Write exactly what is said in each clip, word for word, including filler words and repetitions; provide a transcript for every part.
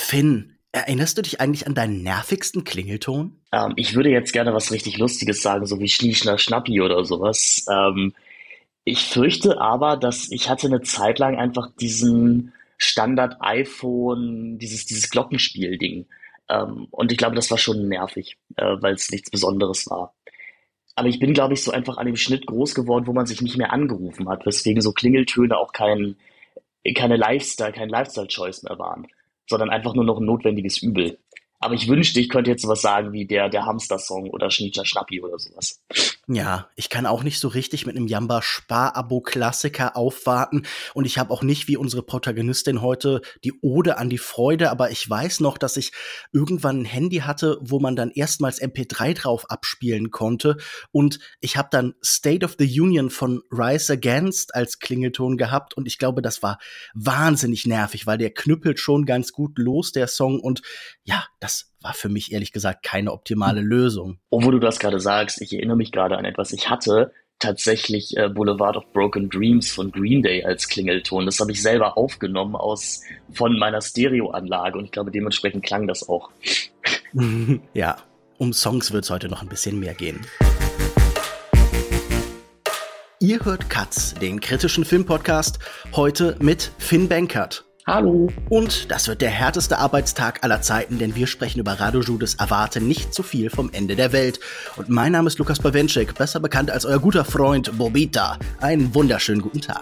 Finn, erinnerst du dich eigentlich an deinen nervigsten Klingelton? Ähm, ich würde jetzt gerne was richtig Lustiges sagen, so wie Schnie, Schnapp, Schnappi oder sowas. Ähm, ich fürchte aber, dass ich hatte eine Zeit lang einfach diesen Standard-iPhone, dieses, dieses Glockenspiel-Ding. Ähm, und ich glaube, das war schon nervig, äh, weil es nichts Besonderes war. Aber ich bin, glaube ich, so einfach an dem Schnitt groß geworden, wo man sich nicht mehr angerufen hat, weswegen so Klingeltöne auch kein, keine Lifestyle, kein Lifestyle-Choice mehr waren, sondern einfach nur noch ein notwendiges Übel. Aber ich wünschte, ich könnte jetzt sowas sagen wie der, der Hamster-Song oder Schnietscher Schnappi oder sowas. Ja, ich kann auch nicht so richtig mit einem Jamba-Spar-Abo-Klassiker aufwarten und ich habe auch nicht wie unsere Protagonistin heute die Ode an die Freude, aber ich weiß noch, dass ich irgendwann ein Handy hatte, wo man dann erstmals M P drei drauf abspielen konnte und ich habe dann State of the Union von Rise Against als Klingelton gehabt und ich glaube, das war wahnsinnig nervig, weil der knüppelt schon ganz gut los, der Song, und ja, das war für mich ehrlich gesagt keine optimale Lösung. Oh, wo du das gerade sagst, ich erinnere mich gerade an etwas. Ich hatte tatsächlich äh, Boulevard of Broken Dreams von Green Day als Klingelton. Das habe ich selber aufgenommen aus von meiner Stereoanlage und ich glaube, dementsprechend klang das auch. Ja, um Songs wird es heute noch ein bisschen mehr gehen. Ihr hört Katz, den kritischen Filmpodcast, heute mit Finn Benkert. Hallo. Und das wird der härteste Arbeitstag aller Zeiten, denn wir sprechen über Rado Judes Erwarte nicht zu viel vom Ende der Welt. Und mein Name ist Lukas Bawenschik, besser bekannt als euer guter Freund Bobita. Einen wunderschönen guten Tag.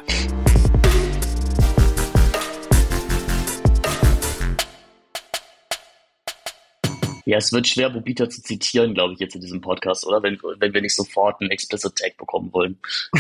Ja, es wird schwer, Bobita zu zitieren, glaube ich, jetzt in diesem Podcast, oder? Wenn, wenn wir nicht sofort einen Explicit Tag bekommen wollen.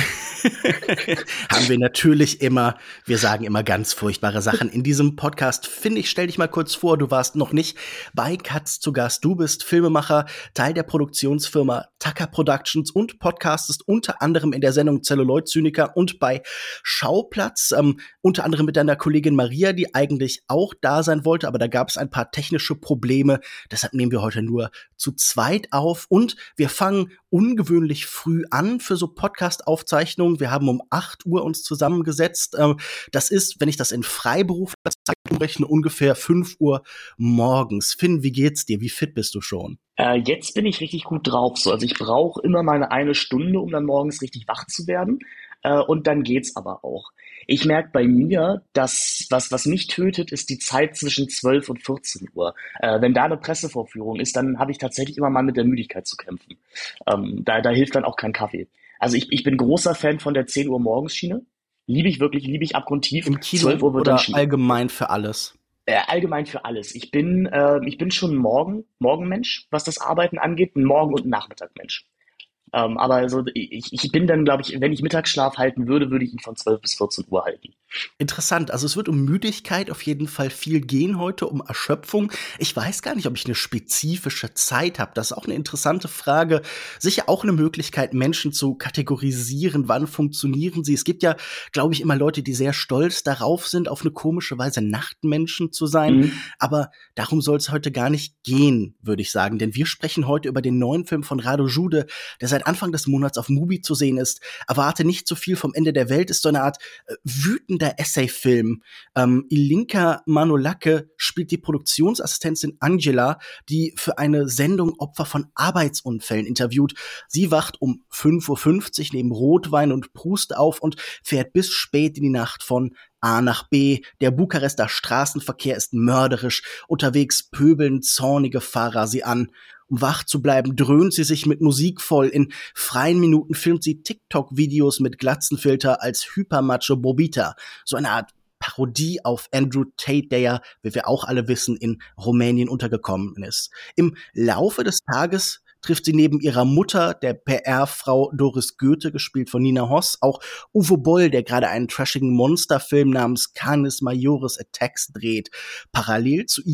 Haben wir natürlich immer. Wir sagen immer ganz furchtbare Sachen in diesem Podcast. Finn, ich stell dich mal kurz vor, du warst noch nicht bei Katz zu Gast. Du bist Filmemacher, Teil der Produktionsfirma Tucker Productions und podcastest unter anderem in der Sendung Celluloid Zyniker und bei Schauplatz, ähm, unter anderem mit deiner Kollegin Maria, die eigentlich auch da sein wollte, aber da gab es ein paar technische Probleme. Deshalb nehmen wir heute nur zu zweit auf und wir fangen ungewöhnlich früh an für so Podcast-Aufzeichnungen. Wir haben um acht Uhr uns zusammengesetzt. Das ist, wenn ich das in freiberuflicher Zeit umrechne, ungefähr fünf Uhr morgens. Finn, wie geht's dir? Wie fit bist du schon? Äh, jetzt bin ich richtig gut drauf. So. Also ich brauche immer meine eine Stunde, um dann morgens richtig wach zu werden. Äh, und dann geht's aber auch. Ich merke bei mir, dass was, was mich tötet, ist die Zeit zwischen zwölf und vierzehn Uhr. Äh, wenn da eine Pressevorführung ist, dann habe ich tatsächlich immer mal mit der Müdigkeit zu kämpfen. Ähm, da, da hilft dann auch kein Kaffee. Also ich, ich bin großer Fan von der zehn Uhr Morgensschiene. Liebe ich wirklich, liebe ich abgrundtief. Im Kino zwölf Uhr wird oder dann Schnie- allgemein für alles? äh, allgemein für alles. Ich bin, äh, ich bin schon ein Morgen, Morgenmensch, was das Arbeiten angeht, ein Morgen- und ein Nachmittagmensch. Ähm, aber also ich, ich bin dann, glaube ich, wenn ich Mittagsschlaf halten würde, würde ich ihn von zwölf bis vierzehn Uhr halten. Interessant. Also es wird um Müdigkeit auf jeden Fall viel gehen heute, um Erschöpfung. Ich weiß gar nicht, ob ich eine spezifische Zeit habe. Das ist auch eine interessante Frage. Sicher auch eine Möglichkeit, Menschen zu kategorisieren. Wann funktionieren sie? Es gibt ja, glaube ich, immer Leute, die sehr stolz darauf sind, auf eine komische Weise Nachtmenschen zu sein. Mhm. Aber darum soll es heute gar nicht gehen, würde ich sagen. Denn wir sprechen heute über den neuen Film von Rado Jude, der seit Anfang des Monats auf Mubi zu sehen ist. Erwarte nicht zu viel vom Ende der Welt, ist so eine Art äh, wütender Essay-Film. Ähm, Ilinka Manolake spielt die Produktionsassistentin Angela, die für eine Sendung Opfer von Arbeitsunfällen interviewt. Sie wacht um fünf Uhr fünfzig neben Rotwein und Prust auf und fährt bis spät in die Nacht von A nach B. Der Bukarester Straßenverkehr ist mörderisch. Unterwegs pöbeln zornige Fahrer sie an. Um wach zu bleiben, dröhnt sie sich mit Musik voll. In freien Minuten filmt sie TikTok-Videos mit Glatzenfilter als Hypermacho Bobita. So eine Art Parodie auf Andrew Tate, der ja, wie wir auch alle wissen, in Rumänien untergekommen ist. Im Laufe des Tages trifft sie neben ihrer Mutter, der P R-Frau Doris Goethe, gespielt von Nina Hoss, auch Uwe Boll, der gerade einen trashigen Monsterfilm namens Canis Majoris Attacks dreht. Parallel zu ihr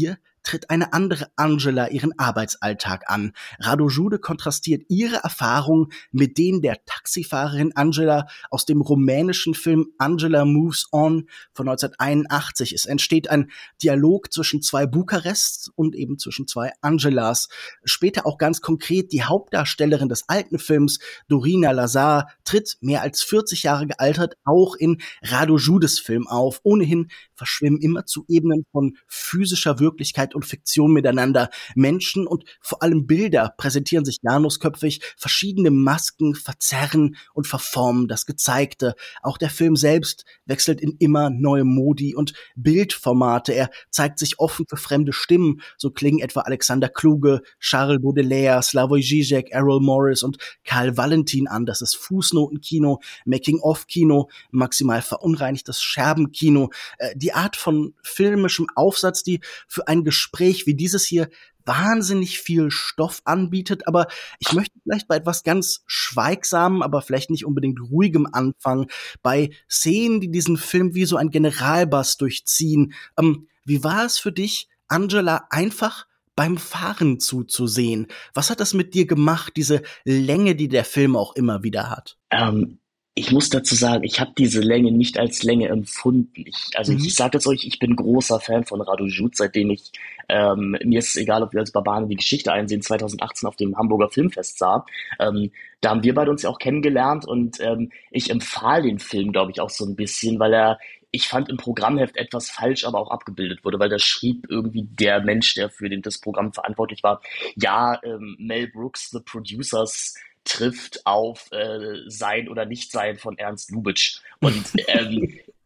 tritt eine andere Angela ihren Arbeitsalltag an. Radu Jude kontrastiert ihre Erfahrungen mit denen der Taxifahrerin Angela aus dem rumänischen Film Angela Moves On von neunzehnhunderteinundachtzig. Es entsteht ein Dialog zwischen zwei Bukarests und eben zwischen zwei Angelas. Später auch ganz konkret die Hauptdarstellerin des alten Films, Dorina Lazar, tritt mehr als vierzig Jahre gealtert auch in Radu Judes Film auf. Ohnehin verschwimmen immer zu Ebenen von physischer Wirklichkeit und Fiktion miteinander. Menschen und vor allem Bilder präsentieren sich janusköpfig, verschiedene Masken verzerren und verformen das Gezeigte. Auch der Film selbst wechselt in immer neue Modi und Bildformate. Er zeigt sich offen für fremde Stimmen. So klingen etwa Alexander Kluge, Charles Baudelaire, Slavoj Žižek, Errol Morris und Karl Valentin an. Das ist Fußnotenkino, Making-of-Kino, maximal verunreinigtes Scherbenkino. Äh, die Art von filmischem Aufsatz, die für ein Gespräch wie dieses hier wahnsinnig viel Stoff anbietet, aber ich möchte vielleicht bei etwas ganz Schweigsamem, aber vielleicht nicht unbedingt ruhigem anfangen, bei Szenen, die diesen Film wie so ein Generalbass durchziehen. Ähm, wie war es für dich, Angela einfach beim Fahren zuzusehen? Was hat das mit dir gemacht, diese Länge, die der Film auch immer wieder hat? Ähm, ich muss dazu sagen, ich habe diese Länge nicht als Länge empfunden. Ich, also ich, Mhm. ich sage jetzt euch, ich bin großer Fan von Radu Jude, seitdem ich, ähm, mir ist es egal, ob wir als Barbaren die Geschichte einsehen, zwanzig achtzehn auf dem Hamburger Filmfest sah. Ähm, da haben wir beide uns ja auch kennengelernt und ähm, ich empfahl den Film, glaube ich, auch so ein bisschen, weil er, ich fand im Programmheft etwas falsch, aber auch abgebildet wurde, weil da schrieb irgendwie der Mensch, der für den, das Programm verantwortlich war, ja, ähm, Mel Brooks, The Producers, trifft auf äh, Sein oder Nichtsein von Ernst Lubitsch. Und ähm,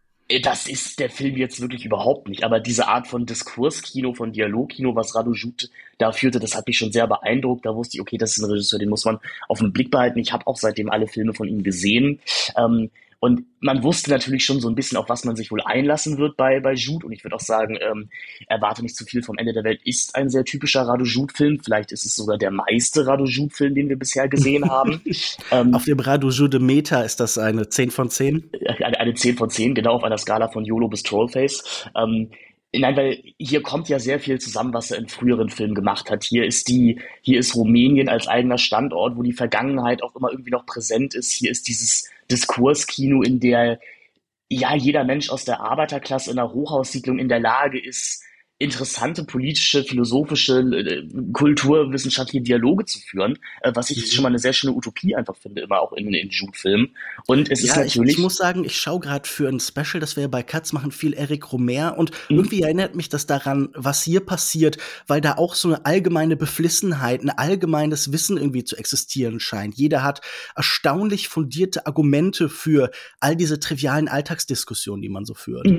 das ist der Film jetzt wirklich überhaupt nicht. Aber diese Art von Diskurskino, von Dialogkino, was Radu Jude da führte, das hat mich schon sehr beeindruckt. Da wusste ich, okay, das ist ein Regisseur, den muss man auf den Blick behalten. Ich habe auch seitdem alle Filme von ihm gesehen. Ähm, und man wusste natürlich schon so ein bisschen, auf was man sich wohl einlassen wird bei, bei Jude. Und ich würde auch sagen, ähm, Erwarte nicht zu viel vom Ende der Welt ist ein sehr typischer Radu Jude-Film. Vielleicht ist es sogar der meiste Radu Jude-Film, den wir bisher gesehen haben. Auf Ähm, dem Radu Jude Meter ist das eine zehn von zehn. eine, eine zehn von zehn, genau auf einer Skala von YOLO bis Trollface. Ähm, Nein, weil hier kommt ja sehr viel zusammen, was er in früheren Filmen gemacht hat. Hier ist die, hier ist Rumänien als eigener Standort, wo die Vergangenheit auch immer irgendwie noch präsent ist. Hier ist dieses Diskurskino, in der ja jeder Mensch aus der Arbeiterklasse in einer Hochhaussiedlung in der Lage ist, interessante politische, philosophische, äh, kulturwissenschaftliche Dialoge zu führen, äh, was ich schon Mhm. mal eine sehr schöne Utopie einfach finde, immer auch in, in Jude-Filmen. Und es ist Ja, ich, ich natürlich, muss sagen, ich schaue gerade für ein Special, das wir bei Katz machen, viel Eric Romer und mh, irgendwie erinnert mich das daran, was hier passiert, weil da auch so eine allgemeine Beflissenheit, ein allgemeines Wissen irgendwie zu existieren scheint. Jeder hat erstaunlich fundierte Argumente für all diese trivialen Alltagsdiskussionen, die man so führt. mh.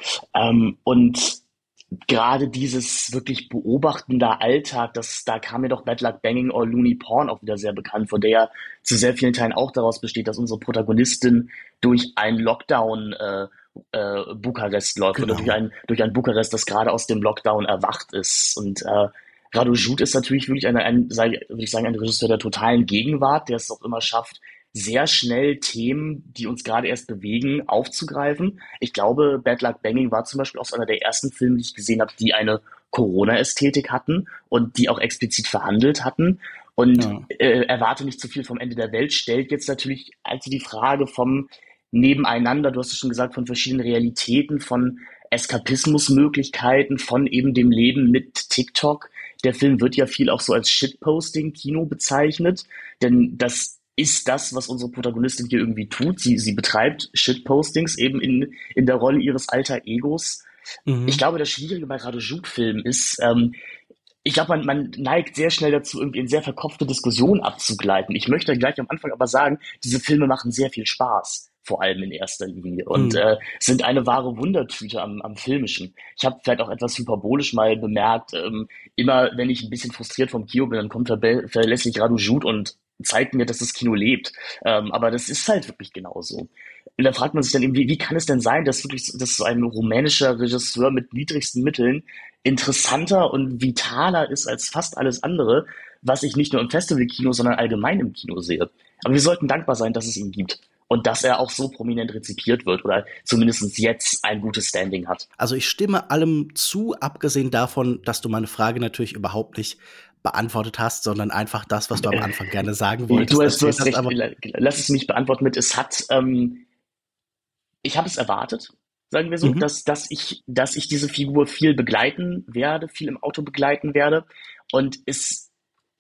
Ähm, und gerade dieses wirklich beobachtender Alltag, das, da kam mir doch Bad Luck Banging or Looney Porn auch wieder sehr bekannt vor, der ja zu sehr vielen Teilen auch daraus besteht, dass unsere Protagonistin durch einen Lockdown äh, äh, Bukarest läuft oder durch Genau. ein, durch ein Bukarest, das gerade aus dem Lockdown erwacht ist. Und äh, Radu Jude ist natürlich wirklich eine, ein, sei- würde ich sagen, ein Regisseur der totalen Gegenwart, der es auch immer schafft, sehr schnell Themen, die uns gerade erst bewegen, aufzugreifen. Ich glaube, Bad Luck Banging war zum Beispiel auch so einer der ersten Filme, die ich gesehen habe, die eine Corona-Ästhetik hatten und die auch explizit verhandelt hatten. Und Ja. äh, Erwarte nicht zu viel vom Ende der Welt stellt jetzt natürlich also die Frage vom Nebeneinander, du hast es schon gesagt, von verschiedenen Realitäten, von Eskapismusmöglichkeiten, von eben dem Leben mit TikTok. Der Film wird ja viel auch so als Shitposting-Kino bezeichnet, denn das ist das, was unsere Protagonistin hier irgendwie tut. Sie, sie betreibt Shitpostings eben in, in der Rolle ihres alter Egos. Ich Mhm. glaube, das Schwierige bei Radu-Filmen ist, ähm, ich glaube, man, man neigt sehr schnell dazu, irgendwie in sehr verkopfte Diskussionen abzugleiten. Ich möchte gleich am Anfang aber sagen, diese Filme machen sehr viel Spaß, vor allem in erster Linie, und Mhm. äh, sind eine wahre Wundertüte am, am Filmischen. Ich habe vielleicht auch etwas hyperbolisch mal bemerkt, ähm, immer wenn ich ein bisschen frustriert vom Kino bin, dann kommt verbe- verlässlich Radu Jude und zeigt mir, dass das Kino lebt. Ähm, aber das ist halt wirklich genauso. Und da fragt man sich dann eben, wie, wie kann es denn sein, dass wirklich, dass so ein rumänischer Regisseur mit niedrigsten Mitteln interessanter und vitaler ist als fast alles andere, was ich nicht nur im Festivalkino, sondern allgemein im Kino sehe. Aber wir sollten dankbar sein, dass es ihn gibt. und dass er auch so prominent rezipiert wird oder zumindest jetzt ein gutes Standing hat. Also ich stimme allem zu, abgesehen davon, dass du meine Frage natürlich überhaupt nicht beantwortet hast, sondern einfach das, was du am Anfang gerne sagen Du wolltest, hast, du erzählt hast hast. recht, Aber lass es mich beantworten mit, es hat, ähm, ich habe es erwartet, sagen wir so, mhm. dass, dass ich, dass ich diese Figur viel begleiten werde, viel im Auto begleiten werde. Und es,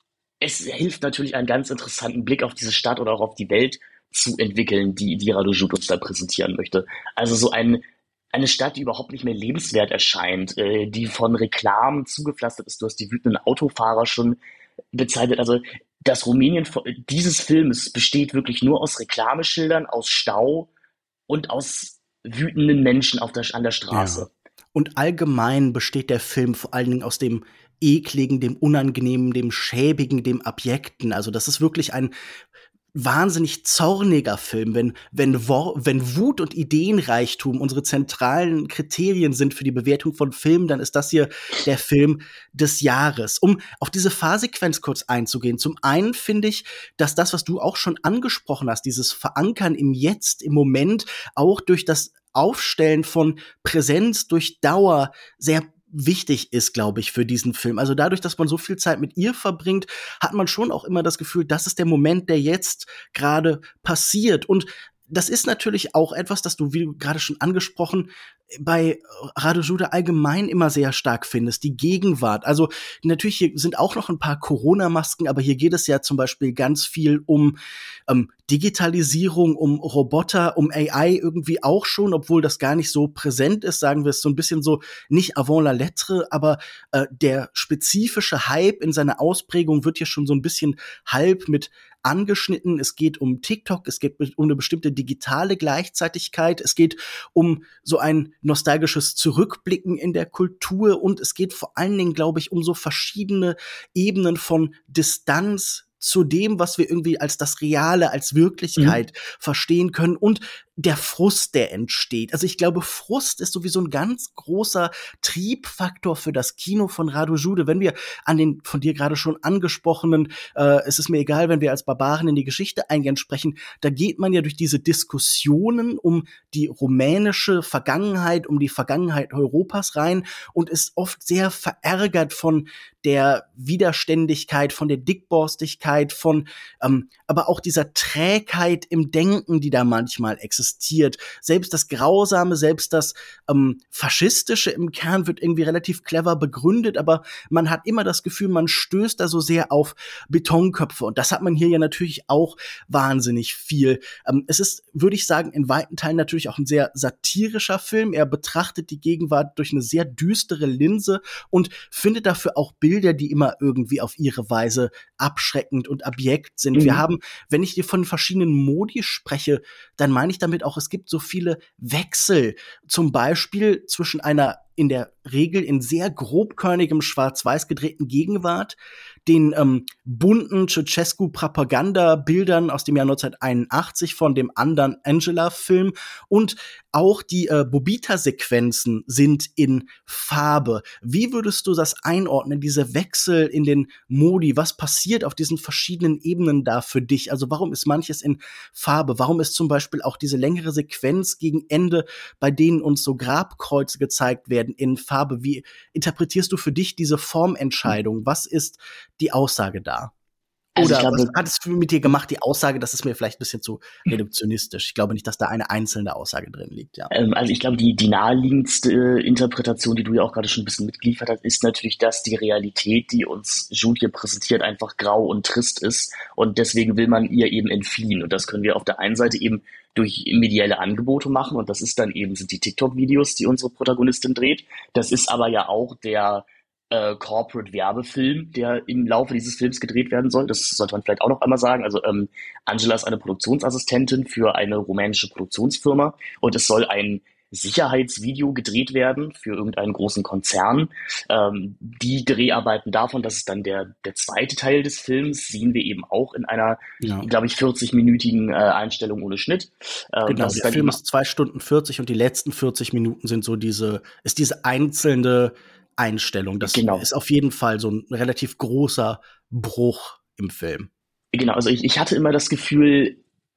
es hilft natürlich, einen ganz interessanten Blick auf diese Stadt oder auch auf die Welt zu entwickeln, die, die Radojud uns da präsentieren möchte. Also so ein, eine Stadt, die überhaupt nicht mehr lebenswert erscheint, äh, die von Reklamen zugepflastert ist. Du hast die wütenden Autofahrer schon bezeichnet. Also das Rumänien dieses Filmes besteht wirklich nur aus Reklameschildern, aus Stau und aus wütenden Menschen auf der, an der Ja. Straße. Und allgemein besteht der Film vor allen Dingen aus dem Ekligen, dem Unangenehmen, dem Schäbigen, dem Abjekten. Also das ist wirklich ein wahnsinnig zorniger Film, wenn, wenn, Wor wenn Wut und Ideenreichtum unsere zentralen Kriterien sind für die Bewertung von Filmen, dann ist das hier der Film des Jahres. Um auf diese Fahrsequenz kurz einzugehen. Zum einen finde ich, dass das, was du auch schon angesprochen hast, dieses Verankern im Jetzt, im Moment, auch durch das Aufstellen von Präsenz durch Dauer sehr wichtig ist, glaube ich, für diesen Film. Also dadurch, dass man so viel Zeit mit ihr verbringt, hat man schon auch immer das Gefühl, das ist der Moment, der jetzt gerade passiert. Und das ist natürlich auch etwas, das du, wie du gerade schon angesprochen, bei Radojud allgemein immer sehr stark findest, die Gegenwart. Also natürlich hier sind auch noch ein paar Corona-Masken, aber hier geht es ja zum Beispiel ganz viel um ähm, Digitalisierung, um Roboter, um A I irgendwie auch schon, obwohl das gar nicht so präsent ist, sagen wir es so ein bisschen so, nicht avant la lettre, aber äh, der spezifische Hype in seiner Ausprägung wird hier schon so ein bisschen halb mit angeschnitten. Es geht um TikTok, es geht um eine bestimmte digitale Gleichzeitigkeit, es geht um so ein nostalgisches Zurückblicken in der Kultur und es geht vor allen Dingen, glaube ich, um so verschiedene Ebenen von Distanz zu dem, was wir irgendwie als das Reale, als Wirklichkeit Mhm. verstehen können und der Frust, der entsteht. Also ich glaube, Frust ist sowieso ein ganz großer Triebfaktor für das Kino von Radojud. Wenn wir an den von dir gerade schon angesprochenen, äh, es ist mir egal, wenn wir als Barbaren in die Geschichte eingehen sprechen, da geht man ja durch diese Diskussionen um die rumänische Vergangenheit, um die Vergangenheit Europas rein und ist oft sehr verärgert von der Widerständigkeit, von der Dickborstigkeit, von ähm, aber auch dieser Trägheit im Denken, die da manchmal existiert. Selbst das Grausame, selbst das ähm, Faschistische im Kern wird irgendwie relativ clever begründet, aber man hat immer das Gefühl, man stößt da so sehr auf Betonköpfe. Und das hat man hier ja natürlich auch wahnsinnig viel. Ähm, es ist, würde ich sagen, in weiten Teilen natürlich auch ein sehr satirischer Film. Er betrachtet die Gegenwart durch eine sehr düstere Linse und findet dafür auch Bilder, die immer irgendwie auf ihre Weise abschreckend und abjekt sind. Wir Mhm. haben, wenn ich dir von verschiedenen Modi spreche, dann meine ich damit auch, es gibt so viele Wechsel. Zum Beispiel zwischen einer in der Regel in sehr grobkörnigem Schwarz-Weiß gedrehten Gegenwart, den ähm, bunten Ceausescu-Propaganda-Bildern aus dem Jahr neunzehnhunderteinundachtzig von dem anderen Angela-Film und auch die äh, Bobita-Sequenzen sind in Farbe. Wie würdest du das einordnen, diese Wechsel in den Modi? Was passiert auf diesen verschiedenen Ebenen da für dich? Also warum ist manches in Farbe? Warum ist zum Beispiel auch diese längere Sequenz gegen Ende, bei denen uns so Grabkreuze gezeigt werden, in Farbe? Wie interpretierst du für dich diese Formentscheidung? Was ist die Aussage da? Also ich Oder was glaube, hat es mit dir gemacht, die Aussage, das ist mir vielleicht ein bisschen zu reduktionistisch. Ich glaube nicht, dass da eine einzelne Aussage drin liegt, ja. ähm, also ich glaube, die, die naheliegendste äh, Interpretation, die du ja auch gerade schon ein bisschen mitgeliefert hast, ist natürlich, dass die Realität, die uns Jude hier präsentiert, einfach grau und trist ist. Und deswegen will man ihr eben entfliehen. Und das können wir auf der einen Seite eben durch medielle Angebote machen. Und das ist dann eben, sind die TikTok-Videos, die unsere Protagonistin dreht. Das ist aber ja auch der äh, Corporate-Werbefilm, der im Laufe dieses Films gedreht werden soll. Das sollte man vielleicht auch noch einmal sagen. Also ähm, Angela ist eine Produktionsassistentin für eine rumänische Produktionsfirma und es soll ein Sicherheitsvideo gedreht werden für irgendeinen großen Konzern. Ähm, die Dreharbeiten davon, das ist dann der, der zweite Teil des Films, sehen wir eben auch in einer, Ja. glaube ich, vierzig-minütigen äh, Einstellung ohne Schnitt. Äh, Genau, das ist der dann Film eben, ist zwei Stunden vierzig und die letzten vierzig Minuten sind so diese ist diese einzelne Einstellung. Das genau. ist auf jeden Fall so ein relativ großer Bruch im Film. Genau, also ich, ich hatte immer das Gefühl,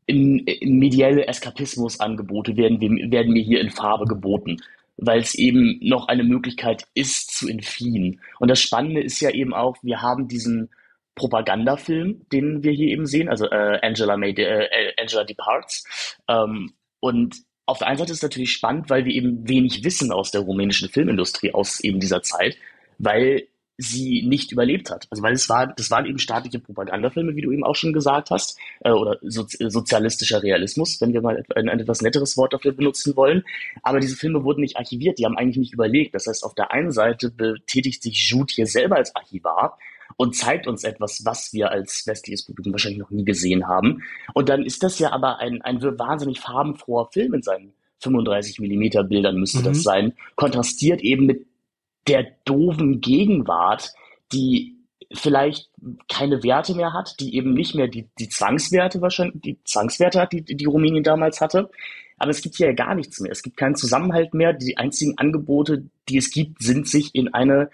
in, in medielle Eskapismusangebote werden, wir, werden mir hier in Farbe geboten, weil es eben noch eine Möglichkeit ist, zu entfliehen. Und das Spannende ist ja eben auch, wir haben diesen Propagandafilm, den wir hier eben sehen, also äh, Angela, May, äh, Angela Departs. Ähm, und auf der einen Seite ist es natürlich spannend, weil wir eben wenig wissen aus der rumänischen Filmindustrie aus eben dieser Zeit, weil sie nicht überlebt hat. Also weil es war, das waren eben staatliche Propagandafilme, wie du eben auch schon gesagt hast, äh, oder sozi sozialistischer Realismus, wenn wir mal ein, ein etwas netteres Wort dafür benutzen wollen. Aber diese Filme wurden nicht archiviert, die haben eigentlich nicht überlegt. Das heißt, auf der einen Seite betätigt sich Jude hier selber als Archivar und zeigt uns etwas, was wir als westliches Publikum wahrscheinlich noch nie gesehen haben. Und dann ist das ja aber ein, ein wahnsinnig farbenfroher Film in seinen fünfunddreißig Millimeter Bildern müsste das Mhm. sein, kontrastiert eben mit der doofen Gegenwart, die vielleicht keine Werte mehr hat, die eben nicht mehr die, die Zwangswerte wahrscheinlich, die Zwangswerte hat, die, die Rumänien damals hatte. Aber es gibt hier ja gar nichts mehr. Es gibt keinen Zusammenhalt mehr. Die einzigen Angebote, die es gibt, sind sich in eine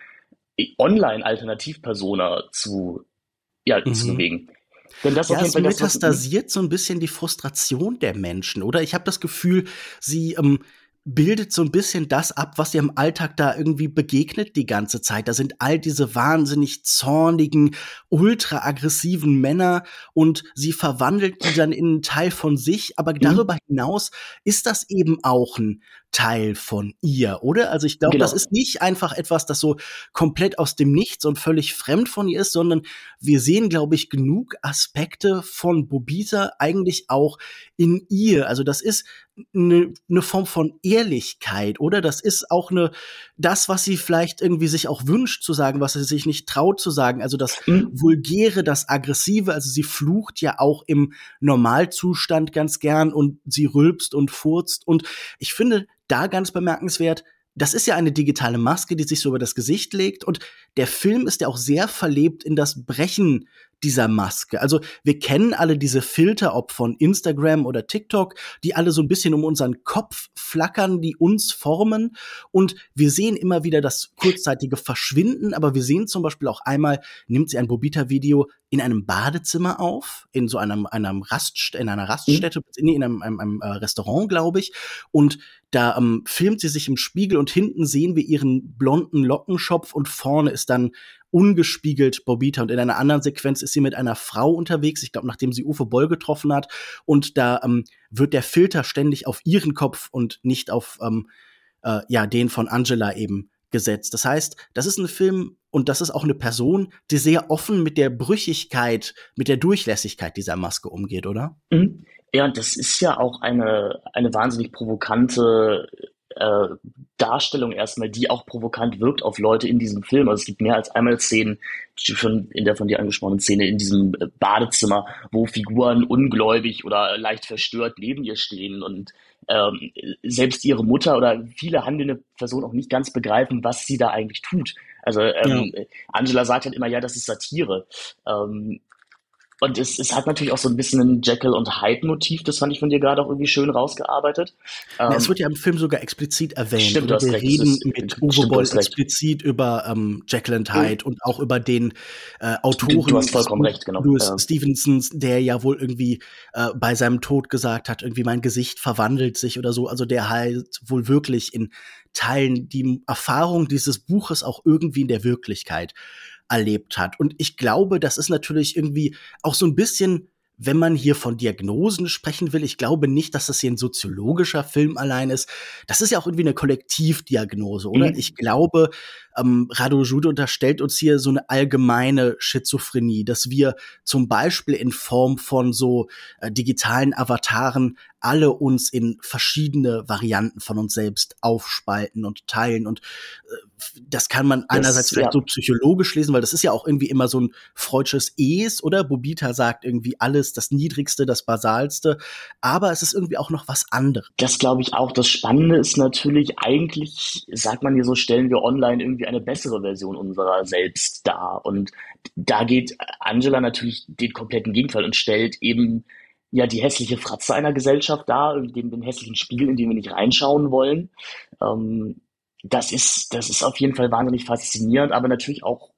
Online-Alternativpersona zu, ja, zu Mhm. bewegen. Denn das ist auf Ja, jeden es Fall das, was. metastasiert so ein bisschen die Frustration der Menschen, oder? Ich habe das Gefühl, sie, ähm, bildet so ein bisschen das ab, was ihr im Alltag da irgendwie begegnet die ganze Zeit. Da sind all diese wahnsinnig zornigen, ultra-aggressiven Männer und sie verwandelt die dann in 'n Teil von sich, aber Mhm, darüber hinaus ist das eben auch 'n Teil von ihr, oder? Also, ich glaube, das genau. ist nicht einfach etwas, das so komplett aus dem Nichts und völlig fremd von ihr ist, sondern wir sehen, glaube ich, genug Aspekte von Bobita eigentlich auch in ihr. Also, das ist eine 'ne Form von Ehrlichkeit, oder? Das ist auch eine das, was sie vielleicht irgendwie sich auch wünscht zu sagen, was sie sich nicht traut zu sagen. Also, das Mhm. Vulgäre, das Aggressive. Also, sie flucht ja auch im Normalzustand ganz gern und sie rülpst und furzt. Und ich finde da ganz bemerkenswert, das ist ja eine digitale Maske, die sich so über das Gesicht legt. Und der Film ist ja auch sehr verlebt in das Brechen dieser Maske. Also, wir kennen alle diese Filter, ob von Instagram oder TikTok, die alle so ein bisschen um unseren Kopf flackern, die uns formen. Und wir sehen immer wieder das kurzzeitige Verschwinden, aber wir sehen zum Beispiel auch einmal, nimmt sie ein Bobita-Video in einem Badezimmer auf, in so einem, einem Rastst in einer Mhm. Raststätte, nee, in einem, einem, einem äh, Restaurant, glaube ich. Und da ähm, filmt sie sich im Spiegel und hinten sehen wir ihren blonden Lockenschopf und vorne ist dann ungespiegelt Bobita. Und in einer anderen Sequenz ist sie mit einer Frau unterwegs, ich glaube, nachdem sie Uwe Boll getroffen hat. Und da ähm, wird der Filter ständig auf ihren Kopf und nicht auf ähm, äh, ja, den von Angela eben gesetzt. Das heißt, das ist ein Film und das ist auch eine Person, die sehr offen mit der Brüchigkeit, mit der Durchlässigkeit dieser Maske umgeht, oder? Mhm. Ja, und das ist ja auch eine, eine wahnsinnig provokante äh, Darstellung erstmal, die auch provokant wirkt auf Leute in diesem Film. Also es gibt mehr als einmal Szenen, schon in der von dir angesprochenen Szene in diesem äh, Badezimmer, wo Figuren ungläubig oder leicht verstört neben ihr stehen und ähm, selbst ihre Mutter oder viele handelnde Personen auch nicht ganz begreifen, was sie da eigentlich tut. Also Ja. ähm, Angela sagt halt immer, ja, das ist Satire. Ähm, und es, es hat natürlich auch so ein bisschen ein Jekyll und Hyde-Motiv, das fand ich von dir gerade auch irgendwie schön rausgearbeitet. Na, es Ähm, wird ja im Film sogar explizit erwähnt, stimmt, du oder? hast Wir recht, es reden ist, mit Uwe stimmt, du Boll hast recht. explizit über ähm, Jekyll and Mhm. Hyde und auch über den äh, Du, du Autoren hast des vollkommen Buch recht, genau. Louis Ja. Stevensons, der ja wohl irgendwie äh, bei seinem Tod gesagt hat, irgendwie mein Gesicht verwandelt sich oder so. Also der halt wohl wirklich in Teilen die Erfahrung dieses Buches auch irgendwie in der Wirklichkeit erlebt hat. Und ich glaube, das ist natürlich irgendwie auch so ein bisschen, wenn man hier von Diagnosen sprechen will, ich glaube nicht, dass das hier ein soziologischer Film allein ist. Das ist ja auch irgendwie eine Kollektivdiagnose, oder? Ich Mhm. glaube, ähm, Radu Jude unterstellt uns hier so eine allgemeine Schizophrenie, dass wir zum Beispiel in Form von so äh, digitalen Avataren alle uns in verschiedene Varianten von uns selbst aufspalten und teilen. Und äh, das kann man einerseits Das, vielleicht so ja. psychologisch lesen, weil das ist ja auch irgendwie immer so ein freudsches Es, oder? Bobita sagt irgendwie alles, das Niedrigste, das Basalste. Aber es ist irgendwie auch noch was anderes. Das glaube ich auch. Das Spannende ist natürlich, eigentlich, sagt man hier so, stellen wir online irgendwie eine bessere Version unserer selbst dar. Und da geht Angela natürlich den kompletten Gegenteil und stellt eben ja die hässliche Fratze einer Gesellschaft dar, den, den hässlichen Spiegel, in den wir nicht reinschauen wollen. Ähm, das ist, das ist auf jeden Fall wahnsinnig faszinierend, aber natürlich auch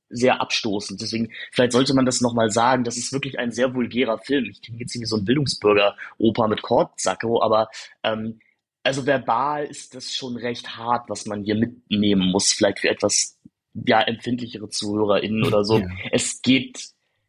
sehr abstoßend. Deswegen, vielleicht sollte man das nochmal sagen, das ist wirklich ein sehr vulgärer Film. Ich klinge jetzt wie so ein Bildungsbürger-Opa mit Kortsacko, aber ähm, also verbal ist das schon recht hart, was man hier mitnehmen muss, vielleicht für etwas ja, empfindlichere ZuhörerInnen oder so. Ja. Es geht,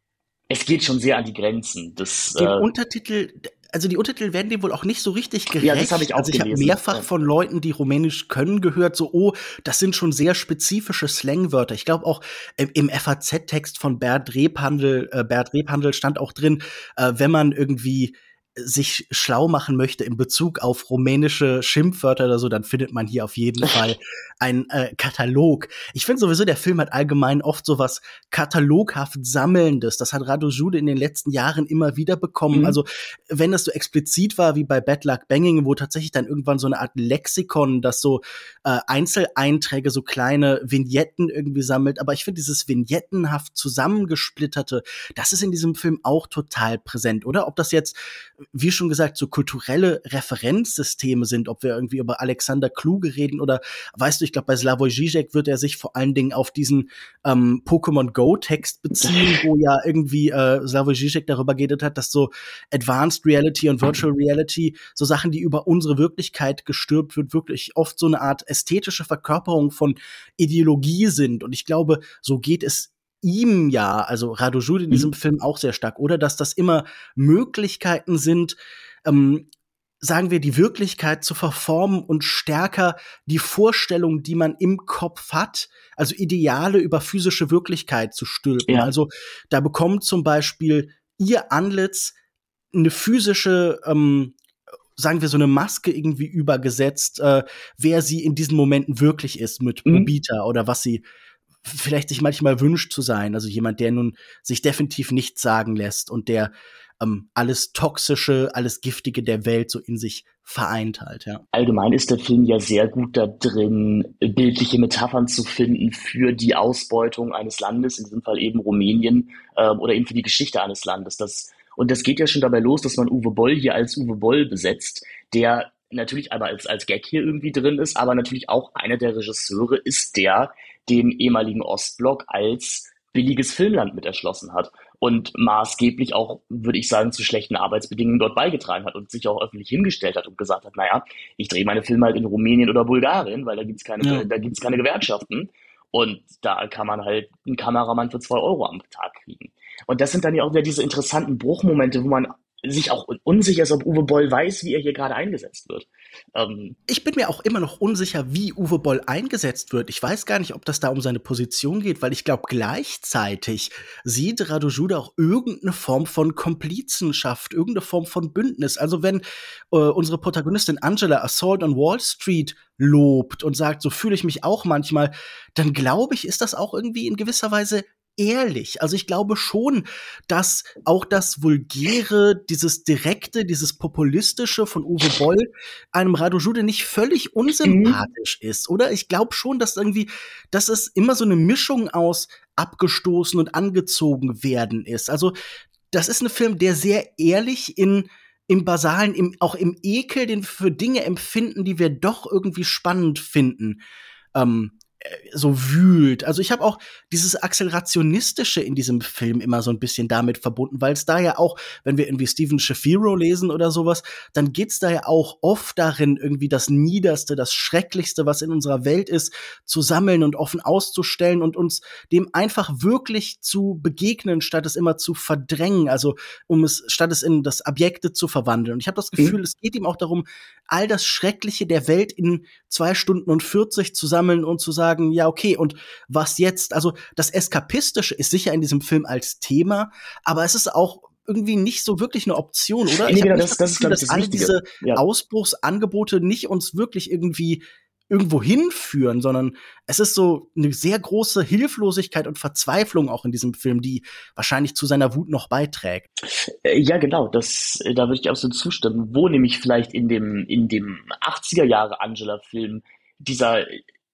es geht schon sehr an die Grenzen. Das, Dem äh, Untertitel, also die Untertitel werden dem wohl auch nicht so richtig ja, das habe gerecht. ich auch Also ich habe gelesen. mehrfach Ja. von Leuten, die Rumänisch können, gehört, so, oh, das sind schon sehr spezifische Slangwörter. Ich glaube auch im, im F A Z-Text von Bert Rebhandel, äh, Bert Rebhandel stand auch drin, äh, wenn man irgendwie sich schlau machen möchte in Bezug auf rumänische Schimpfwörter oder so, dann findet man hier auf jeden Fall einen äh, Katalog. Ich finde sowieso, der Film hat allgemein oft so was kataloghaft Sammelndes. Das hat Radu Jude in den letzten Jahren immer wieder bekommen. Mhm. Also wenn das so explizit war wie bei Bad Luck Banging, wo tatsächlich dann irgendwann so eine Art Lexikon, das so äh, Einzeleinträge, so kleine Vignetten irgendwie sammelt. Aber ich finde dieses vignettenhaft zusammengesplitterte, das ist in diesem Film auch total präsent, oder? Ob das jetzt, wie schon gesagt, so kulturelle Referenzsysteme sind, ob wir irgendwie über Alexander Kluge reden oder, weißt du, ich glaube, bei Slavoj Žižek wird er sich vor allen Dingen auf diesen ähm, Pokémon Go-Text beziehen, wo ja irgendwie äh, Slavoj Žižek darüber geredet hat, dass so Advanced Reality und Virtual Reality, so Sachen, die über unsere Wirklichkeit gestülpt wird, wirklich oft so eine Art ästhetische Verkörperung von Ideologie sind. Und ich glaube, so geht es ihm ja, also Radu Jude in diesem Mhm. Film auch sehr stark, oder dass das immer Möglichkeiten sind, ähm, sagen wir, die Wirklichkeit zu verformen und stärker die Vorstellung, die man im Kopf hat, also Ideale über physische Wirklichkeit zu stülpen. Ja. Also da bekommt zum Beispiel ihr Antlitz eine physische, ähm, sagen wir, so eine Maske irgendwie übergesetzt, äh, wer sie in diesen Momenten wirklich ist mit Mhm. Bobita oder was sie vielleicht sich manchmal wünscht zu sein. Also jemand, der nun sich definitiv nichts sagen lässt und der ähm, alles Toxische, alles Giftige der Welt so in sich vereint halt, ja. Allgemein ist der Film ja sehr gut da drin, bildliche Metaphern zu finden für die Ausbeutung eines Landes, in diesem Fall eben Rumänien, ähm, oder eben für die Geschichte eines Landes. Das, und das geht ja schon dabei los, dass man Uwe Boll hier als Uwe Boll besetzt, der natürlich aber als, als Gag hier irgendwie drin ist, aber natürlich auch einer der Regisseure ist, der den ehemaligen Ostblock als billiges Filmland mit erschlossen hat und maßgeblich auch, würde ich sagen, zu schlechten Arbeitsbedingungen dort beigetragen hat und sich auch öffentlich hingestellt hat und gesagt hat, naja, ich drehe meine Filme halt in Rumänien oder Bulgarien, weil da gibt's keine, Ja. da gibt's keine Gewerkschaften und da kann man halt einen Kameramann für zwei Euro am Tag kriegen. Und das sind dann ja auch wieder diese interessanten Bruchmomente, wo man sich auch unsicher ist, ob Uwe Boll weiß, wie er hier gerade eingesetzt wird. Ähm, Ich bin mir auch immer noch unsicher, wie Uwe Boll eingesetzt wird. Ich weiß gar nicht, ob das da um seine Position geht, weil ich glaube, gleichzeitig sieht Radu Jude auch irgendeine Form von Komplizenschaft, irgendeine Form von Bündnis. Also wenn äh, unsere Protagonistin Angela Assault on Wall Street lobt und sagt, so fühle ich mich auch manchmal, dann glaube ich, ist das auch irgendwie in gewisser Weise ehrlich. Also ich glaube schon, dass auch das Vulgäre, dieses Direkte, dieses Populistische von Uwe Boll einem Radu Jude nicht völlig unsympathisch ist, oder? Ich glaube schon, dass irgendwie, dass es immer so eine Mischung aus abgestoßen und angezogen werden ist. Also das ist ein Film, der sehr ehrlich in im Basalen, im, auch im Ekel, den wir für Dinge empfinden, die wir doch irgendwie spannend finden, ähm, so wühlt. Also ich habe auch dieses Akzelerationistische in diesem Film immer so ein bisschen damit verbunden, weil es da ja auch, wenn wir irgendwie Stephen Shapiro lesen oder sowas, dann geht's da ja auch oft darin, irgendwie das Niederste, das Schrecklichste, was in unserer Welt ist, zu sammeln und offen auszustellen und uns dem einfach wirklich zu begegnen, statt es immer zu verdrängen, also um es, statt es in das Abjekte zu verwandeln. Und ich habe das Gefühl, Mhm. es geht ihm auch darum, all das Schreckliche der Welt in zwei Stunden und vierzig zu sammeln und zu sagen, ja, okay, und was jetzt? Also das Eskapistische ist sicher in diesem Film als Thema, aber es ist auch irgendwie nicht so wirklich eine Option, oder? Nee, Ich habe genau, nicht das, das das ist, Gefühl, glaube ich, dass das alle Wichtige. diese Ja. Ausbruchsangebote nicht uns wirklich irgendwie irgendwo hinführen, sondern es ist so eine sehr große Hilflosigkeit und Verzweiflung auch in diesem Film, die wahrscheinlich zu seiner Wut noch beiträgt. Äh, Ja, genau, das, äh, da würde ich dir absolut zustimmen. Wo nämlich vielleicht in dem, in dem achtziger Jahre Angela-Film dieser,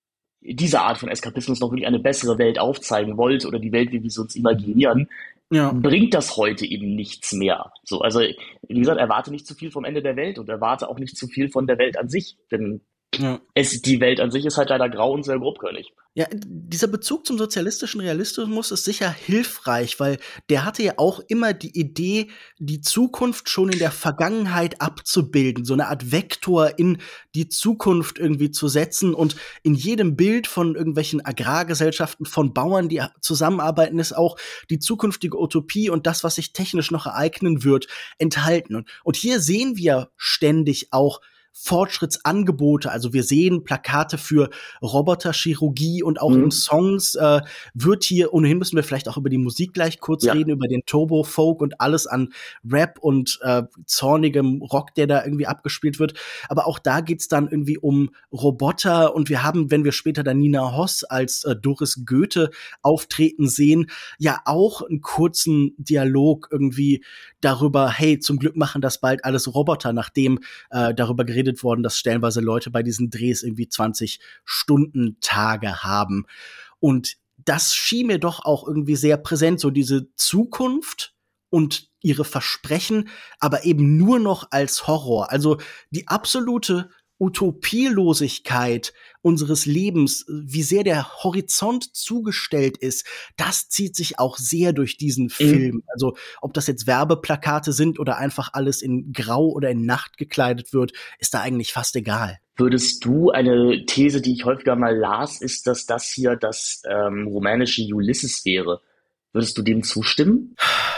diese Art von Eskapismus noch wirklich eine bessere Welt aufzeigen wollte oder die Welt, wie wir sie uns imaginieren, Ja. bringt das heute eben nichts mehr. So, also, wie gesagt, erwarte nicht zu viel vom Ende der Welt und erwarte auch nicht zu viel von der Welt an sich, denn Ja. Es, die Welt an sich ist halt leider grau und sehr grobkörnig. Ja, dieser Bezug zum sozialistischen Realismus ist sicher hilfreich, weil der hatte ja auch immer die Idee, die Zukunft schon in der Vergangenheit abzubilden, so eine Art Vektor in die Zukunft irgendwie zu setzen und in jedem Bild von irgendwelchen Agrargesellschaften, von Bauern, die zusammenarbeiten, ist auch die zukünftige Utopie und das, was sich technisch noch ereignen wird, enthalten. Und, und hier sehen wir ständig auch Fortschrittsangebote. Also wir sehen Plakate für Roboterchirurgie und auch in Mhm. Songs äh, wird hier, ohnehin müssen wir vielleicht auch über die Musik gleich kurz Ja. reden, über den Turbo-Folk und alles an Rap und äh, zornigem Rock, der da irgendwie abgespielt wird. Aber auch da geht's dann irgendwie um Roboter und wir haben, wenn wir später dann Nina Hoss als äh, Doris Goethe auftreten sehen, ja auch einen kurzen Dialog irgendwie darüber, hey, zum Glück machen das bald alles Roboter, nachdem äh, darüber geredet worden, dass stellenweise Leute bei diesen Drehs irgendwie zwanzig Stunden Tage haben. Und das schien mir doch auch irgendwie sehr präsent, so diese Zukunft und ihre Versprechen, aber eben nur noch als Horror. Also die absolute Utopielosigkeit unseres Lebens, wie sehr der Horizont zugestellt ist, das zieht sich auch sehr durch diesen Mhm. Film. Also ob das jetzt Werbeplakate sind oder einfach alles in Grau oder in Nacht gekleidet wird, ist da eigentlich fast egal. Würdest du, eine These, die ich häufiger mal las, ist, dass das hier das ähm, rumänische Ulysses wäre. Würdest du dem zustimmen?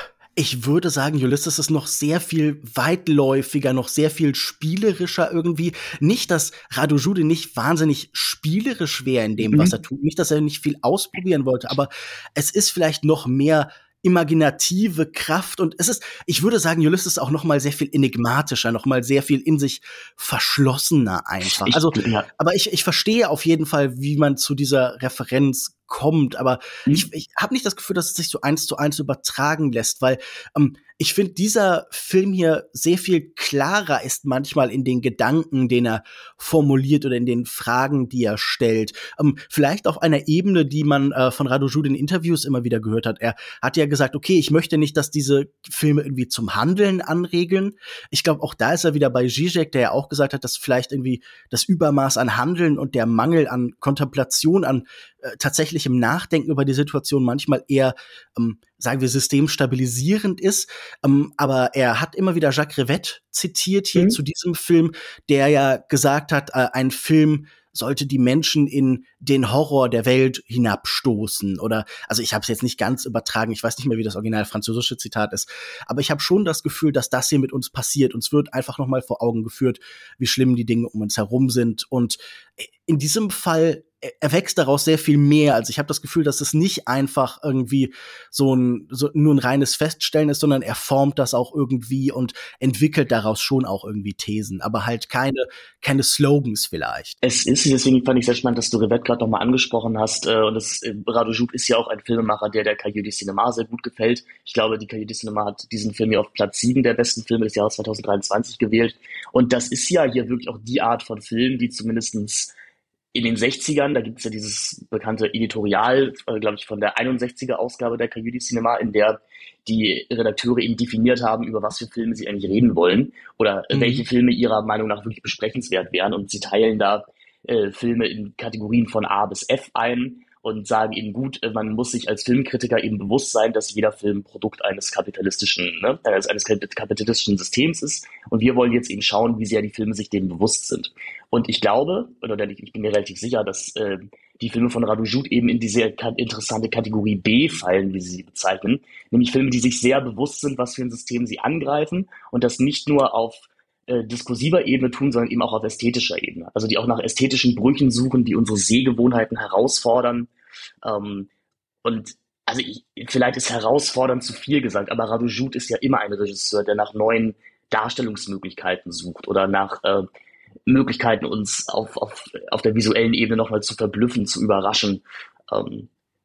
Ich würde sagen, Ulysses ist noch sehr viel weitläufiger, noch sehr viel spielerischer irgendwie. Nicht, dass Radu Jude nicht wahnsinnig spielerisch wäre in dem, was er Mhm. tut. Nicht, dass er nicht viel ausprobieren wollte, aber es ist vielleicht noch mehr imaginative Kraft und es ist, ich würde sagen, Ulysses ist auch noch mal sehr viel enigmatischer, noch mal sehr viel in sich verschlossener einfach. Ich, Also, ja. aber ich, ich verstehe auf jeden Fall, wie man zu dieser Referenz kommt, aber ich, Mhm. ich habe nicht das Gefühl, dass es sich so eins zu eins übertragen lässt, weil ähm, ich finde, dieser Film hier sehr viel klarer ist manchmal in den Gedanken, den er formuliert oder in den Fragen, die er stellt. Ähm, vielleicht auf einer Ebene, die man äh, von Radu Jude in Interviews immer wieder gehört hat. Er hat ja gesagt, okay, ich möchte nicht, dass diese Filme irgendwie zum Handeln anregeln. Ich glaube, auch da ist er wieder bei Zizek, der ja auch gesagt hat, dass vielleicht irgendwie das Übermaß an Handeln und der Mangel an Kontemplation, an äh, tatsächlichem Nachdenken über die Situation manchmal eher, ähm, sagen wir, systemstabilisierend ist. Ähm, aber er hat immer wieder Jacques Rivette zitiert hier Mhm. zu diesem Film, der ja gesagt hat, äh, ein Film sollte die Menschen in den Horror der Welt hinabstoßen oder, also ich habe es jetzt nicht ganz übertragen, ich weiß nicht mehr, wie das original französische Zitat ist, aber ich habe schon das Gefühl, dass das hier mit uns passiert. Uns wird einfach noch mal vor Augen geführt, wie schlimm die Dinge um uns herum sind und in diesem Fall erwächst daraus sehr viel mehr. Also ich habe das Gefühl, dass es nicht einfach irgendwie so ein so nur ein reines Feststellen ist, sondern er formt das auch irgendwie und entwickelt daraus schon auch irgendwie Thesen, aber halt keine keine Slogans vielleicht. Es ist, deswegen fand ich sehr spannend, dass du Rivette gerade nochmal angesprochen hast. Äh, und das, äh, Radu Jude ist ja auch ein Filmemacher, der der Cahiers du Cinéma sehr gut gefällt. Ich glaube, die Cahiers du Cinéma hat diesen Film ja auf Platz sieben der besten Filme des Jahres zwanzig dreiundzwanzig gewählt. Und das ist ja hier wirklich auch die Art von Film, die zumindestens in den Sechzigern, da gibt es ja dieses bekannte Editorial, äh, glaube ich, von der einundsechziger Ausgabe der Cahiers du Cinéma, in der die Redakteure eben definiert haben, über was für Filme sie eigentlich reden wollen oder äh, welche Mhm. Filme ihrer Meinung nach wirklich besprechenswert wären. Und sie teilen da äh, Filme in Kategorien von A bis F ein und sagen eben gut, äh, man muss sich als Filmkritiker eben bewusst sein, dass jeder Film Produkt eines kapitalistischen, ne, eines, eines kapitalistischen Systems ist. Und wir wollen jetzt eben schauen, wie sehr die Filme sich dem bewusst sind. Und ich glaube, oder ich bin mir relativ sicher, dass äh, die Filme von Radu Jude eben in diese interessante Kategorie B fallen, wie sie sie bezeichnen. Nämlich Filme, die sich sehr bewusst sind, was für ein System sie angreifen und das nicht nur auf äh, diskursiver Ebene tun, sondern eben auch auf ästhetischer Ebene. Also die auch nach ästhetischen Brüchen suchen, die unsere Sehgewohnheiten herausfordern. Ähm, und also ich, vielleicht ist herausfordernd zu viel gesagt, aber Radu Jude ist ja immer ein Regisseur, der nach neuen Darstellungsmöglichkeiten sucht oder nach äh, Möglichkeiten, uns auf, auf, auf der visuellen Ebene nochmal zu verblüffen, zu überraschen. Ähm,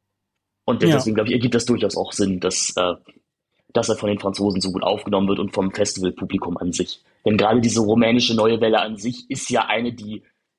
und Ja. deswegen, glaube ich, ergibt das durchaus auch Sinn, dass, äh, dass er von den Franzosen so gut aufgenommen wird und vom Festivalpublikum an sich. Denn gerade diese rumänische Neue Welle an sich ist ja eine, die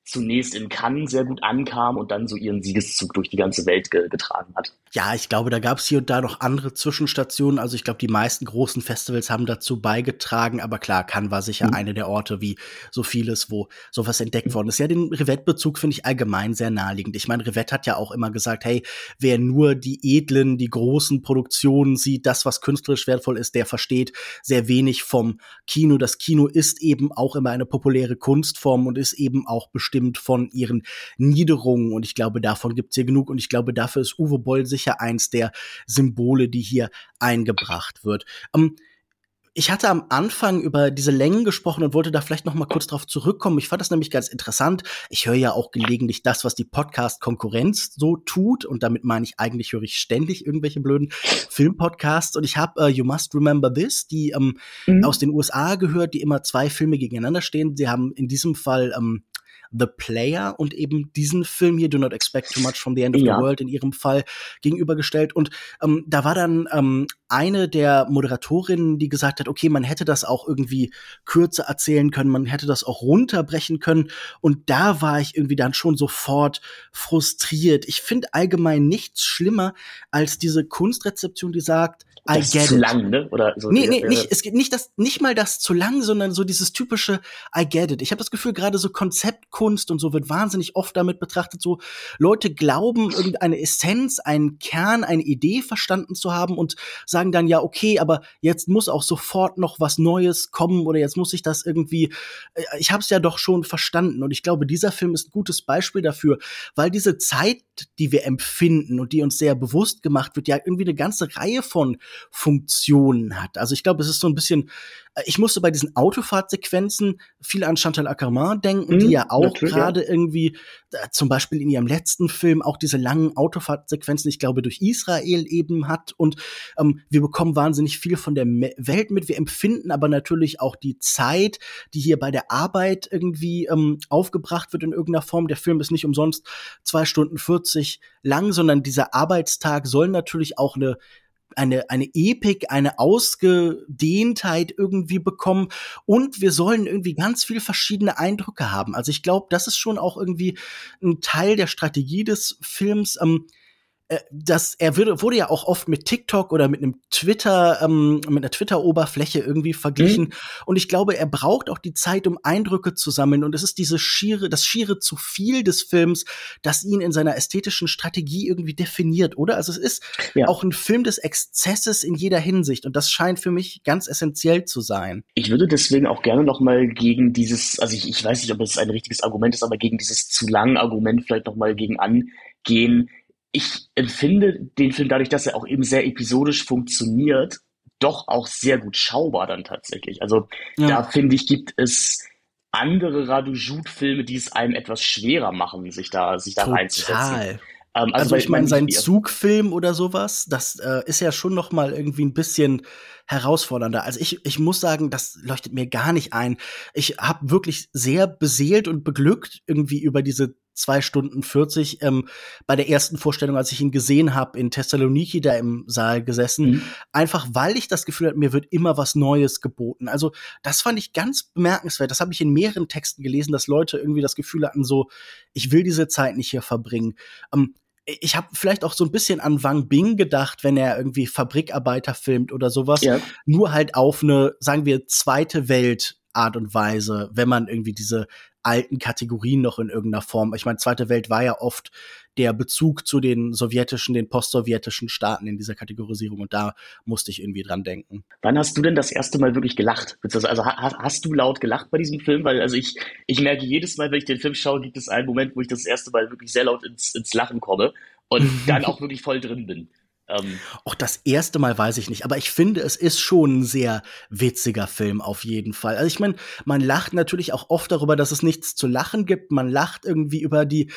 zunächst in Cannes sehr gut ankam und dann so ihren Siegeszug durch die ganze Welt ge getragen hat. Ja, ich glaube, da gab es hier und da noch andere Zwischenstationen. Also ich glaube, die meisten großen Festivals haben dazu beigetragen. Aber klar, Cannes war sicher Mhm. eine der Orte, wie so vieles, wo sowas entdeckt worden ist. Ja, den Rivette-Bezug finde ich allgemein sehr naheliegend. Ich meine, Rivette hat ja auch immer gesagt, hey, wer nur die edlen, die großen Produktionen sieht, das, was künstlerisch wertvoll ist, der versteht sehr wenig vom Kino. Das Kino ist eben auch immer eine populäre Kunstform und ist eben auch bestimmt von ihren Niederungen. Und ich glaube, davon gibt's hier genug. Und ich glaube, dafür ist Uwe Boll sicher eins der Symbole, die hier eingebracht wird. Ähm, ich hatte am Anfang über diese Längen gesprochen und wollte da vielleicht noch mal kurz drauf zurückkommen. Ich fand das nämlich ganz interessant. Ich höre ja auch gelegentlich das, was die Podcast-Konkurrenz so tut. Und damit meine ich, eigentlich höre ich ständig irgendwelche blöden Filmpodcasts. Und ich habe äh, You Must Remember This, die ähm, aus Mhm. den U S A gehört, die immer zwei Filme gegeneinander stehen. Sie haben in diesem Fall ähm, The Player und eben diesen Film hier, Do Not Expect Too Much from the End of the Ja. World, in ihrem Fall gegenübergestellt. Und ähm, da war dann ähm, eine der Moderatorinnen, die gesagt hat, okay, man hätte das auch irgendwie kürzer erzählen können, man hätte das auch runterbrechen können. Und da war ich irgendwie dann schon sofort frustriert. Ich finde allgemein nichts schlimmer als diese Kunstrezeption, die sagt, I Das ist get zu it. lang, ne? Oder so. Nee, Ja, nee, ja. nicht, es geht nicht das, nicht mal das zu lang, sondern so dieses typische I get it. Ich habe das Gefühl, gerade so Konzeptkunst und so wird wahnsinnig oft damit betrachtet, so Leute glauben, irgendeine Essenz, einen Kern, eine Idee verstanden zu haben und sagen dann, ja, okay, aber jetzt muss auch sofort noch was Neues kommen oder jetzt muss ich das irgendwie, äh, ich habe es ja doch schon verstanden. Und ich glaube, dieser Film ist ein gutes Beispiel dafür, weil diese Zeit, die wir empfinden und die uns sehr bewusst gemacht wird, ja irgendwie eine ganze Reihe von Funktionen hat. Also ich glaube, es ist so ein bisschen, äh, ich musste bei diesen Autofahrtsequenzen viel an Chantal Akerman denken, die ja Mhm, auch natürlich, ja. gerade irgendwie, äh, zum Beispiel in ihrem letzten Film auch diese langen Autofahrtsequenzen, ich glaube, durch Israel eben hat. Und ähm, wir bekommen wahnsinnig viel von der Me- Welt mit. Wir empfinden aber natürlich auch die Zeit, die hier bei der Arbeit irgendwie ähm, aufgebracht wird in irgendeiner Form. Der Film ist nicht umsonst zwei Stunden vierzig lang, sondern dieser Arbeitstag soll natürlich auch eine eine, eine Epik, eine Ausgedehntheit irgendwie bekommen und wir sollen irgendwie ganz viel verschiedene Eindrücke haben. Also ich glaube, das ist schon auch irgendwie ein Teil der Strategie des Films. Ähm, äh, dass er würde, wurde ja auch oft mit TikTok oder mit einem Twitter, ähm, mit einer Twitter-Oberfläche irgendwie verglichen. Mhm. Und ich glaube, er braucht auch die Zeit, um Eindrücke zu sammeln. Und es ist diese schiere, das schiere zu viel des Films, das ihn in seiner ästhetischen Strategie irgendwie definiert, oder? Also es ist Ja. auch ein Film des Exzesses in jeder Hinsicht. Und das scheint für mich ganz essentiell zu sein. Ich würde deswegen auch gerne noch mal gegen dieses, also ich, ich weiß nicht, ob es ein richtiges Argument ist, aber gegen dieses zu lang Argument vielleicht noch mal gegen angehen. Ich empfinde den Film dadurch, dass er auch eben sehr episodisch funktioniert, doch auch sehr gut schaubar dann tatsächlich. Also da Ja. finde ich, gibt es andere Radu Jude-Filme, die es einem etwas schwerer machen, sich da, sich da reinzusetzen. Total. Ähm, also Also weil ich meine, man, ich, sein Zugfilm oder sowas, das äh, ist ja schon noch mal irgendwie ein bisschen herausfordernder. Also ich, ich muss sagen, das leuchtet mir gar nicht ein. Ich habe wirklich sehr beseelt und beglückt irgendwie über diese zwei Stunden vierzig ähm, bei der ersten Vorstellung, als ich ihn gesehen habe, in Thessaloniki da im Saal gesessen. hm, Einfach, weil ich das Gefühl hatte, mir wird immer was Neues geboten. Also das fand ich ganz bemerkenswert. Das habe ich in mehreren Texten gelesen, dass Leute irgendwie das Gefühl hatten, so, ich will diese Zeit nicht hier verbringen. Ähm, ich habe vielleicht auch so ein bisschen an Wang Bing gedacht, wenn er irgendwie Fabrikarbeiter filmt oder sowas, ja. nur halt auf eine, sagen wir, zweite Welt Art und Weise, wenn man irgendwie diese alten Kategorien noch in irgendeiner Form, ich meine, Zweite Welt war ja oft der Bezug zu den sowjetischen, den postsowjetischen Staaten in dieser Kategorisierung und da musste ich irgendwie dran denken. Wann hast du denn das erste Mal wirklich gelacht? Beziehungsweise, also ha- hast du laut gelacht bei diesem Film? Weil also ich, ich merke jedes Mal, wenn ich den Film schaue, gibt es einen Moment, wo ich das erste Mal wirklich sehr laut ins, ins Lachen komme und dann auch wirklich voll drin bin. Ähm, Auch das erste Mal weiß ich nicht, aber ich finde, es ist schon ein sehr witziger Film auf jeden Fall. Also ich meine, man lacht natürlich auch oft darüber, dass es nichts zu lachen gibt. Man lacht irgendwie über die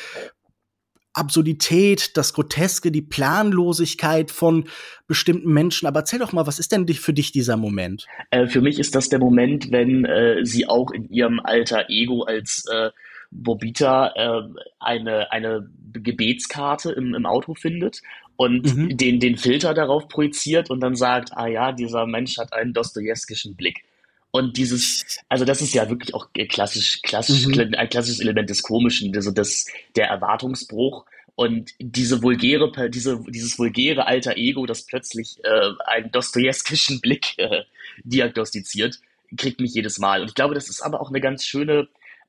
Absurdität, das Groteske, die Planlosigkeit von bestimmten Menschen. Aber erzähl doch mal, was ist denn di- für dich dieser Moment? äh, für mich ist das der Moment, wenn äh, sie auch in ihrem alter Ego als äh, Bobita äh, eine, eine Gebetskarte im, im Auto findet und Mhm. den, den Filter darauf projiziert und dann sagt, ah ja, dieser Mensch hat einen dostojewskischen Blick. Und dieses, also das ist ja wirklich auch klassisch, klassisch, Mhm. ein klassisches Element des Komischen, also das, der Erwartungsbruch und diese vulgäre, Per- diese, dieses vulgäre alter Ego, das plötzlich äh, einen Dostojewskischen Blick äh, diagnostiziert, kriegt mich jedes Mal. Und ich glaube, das ist aber auch eine ganz schöne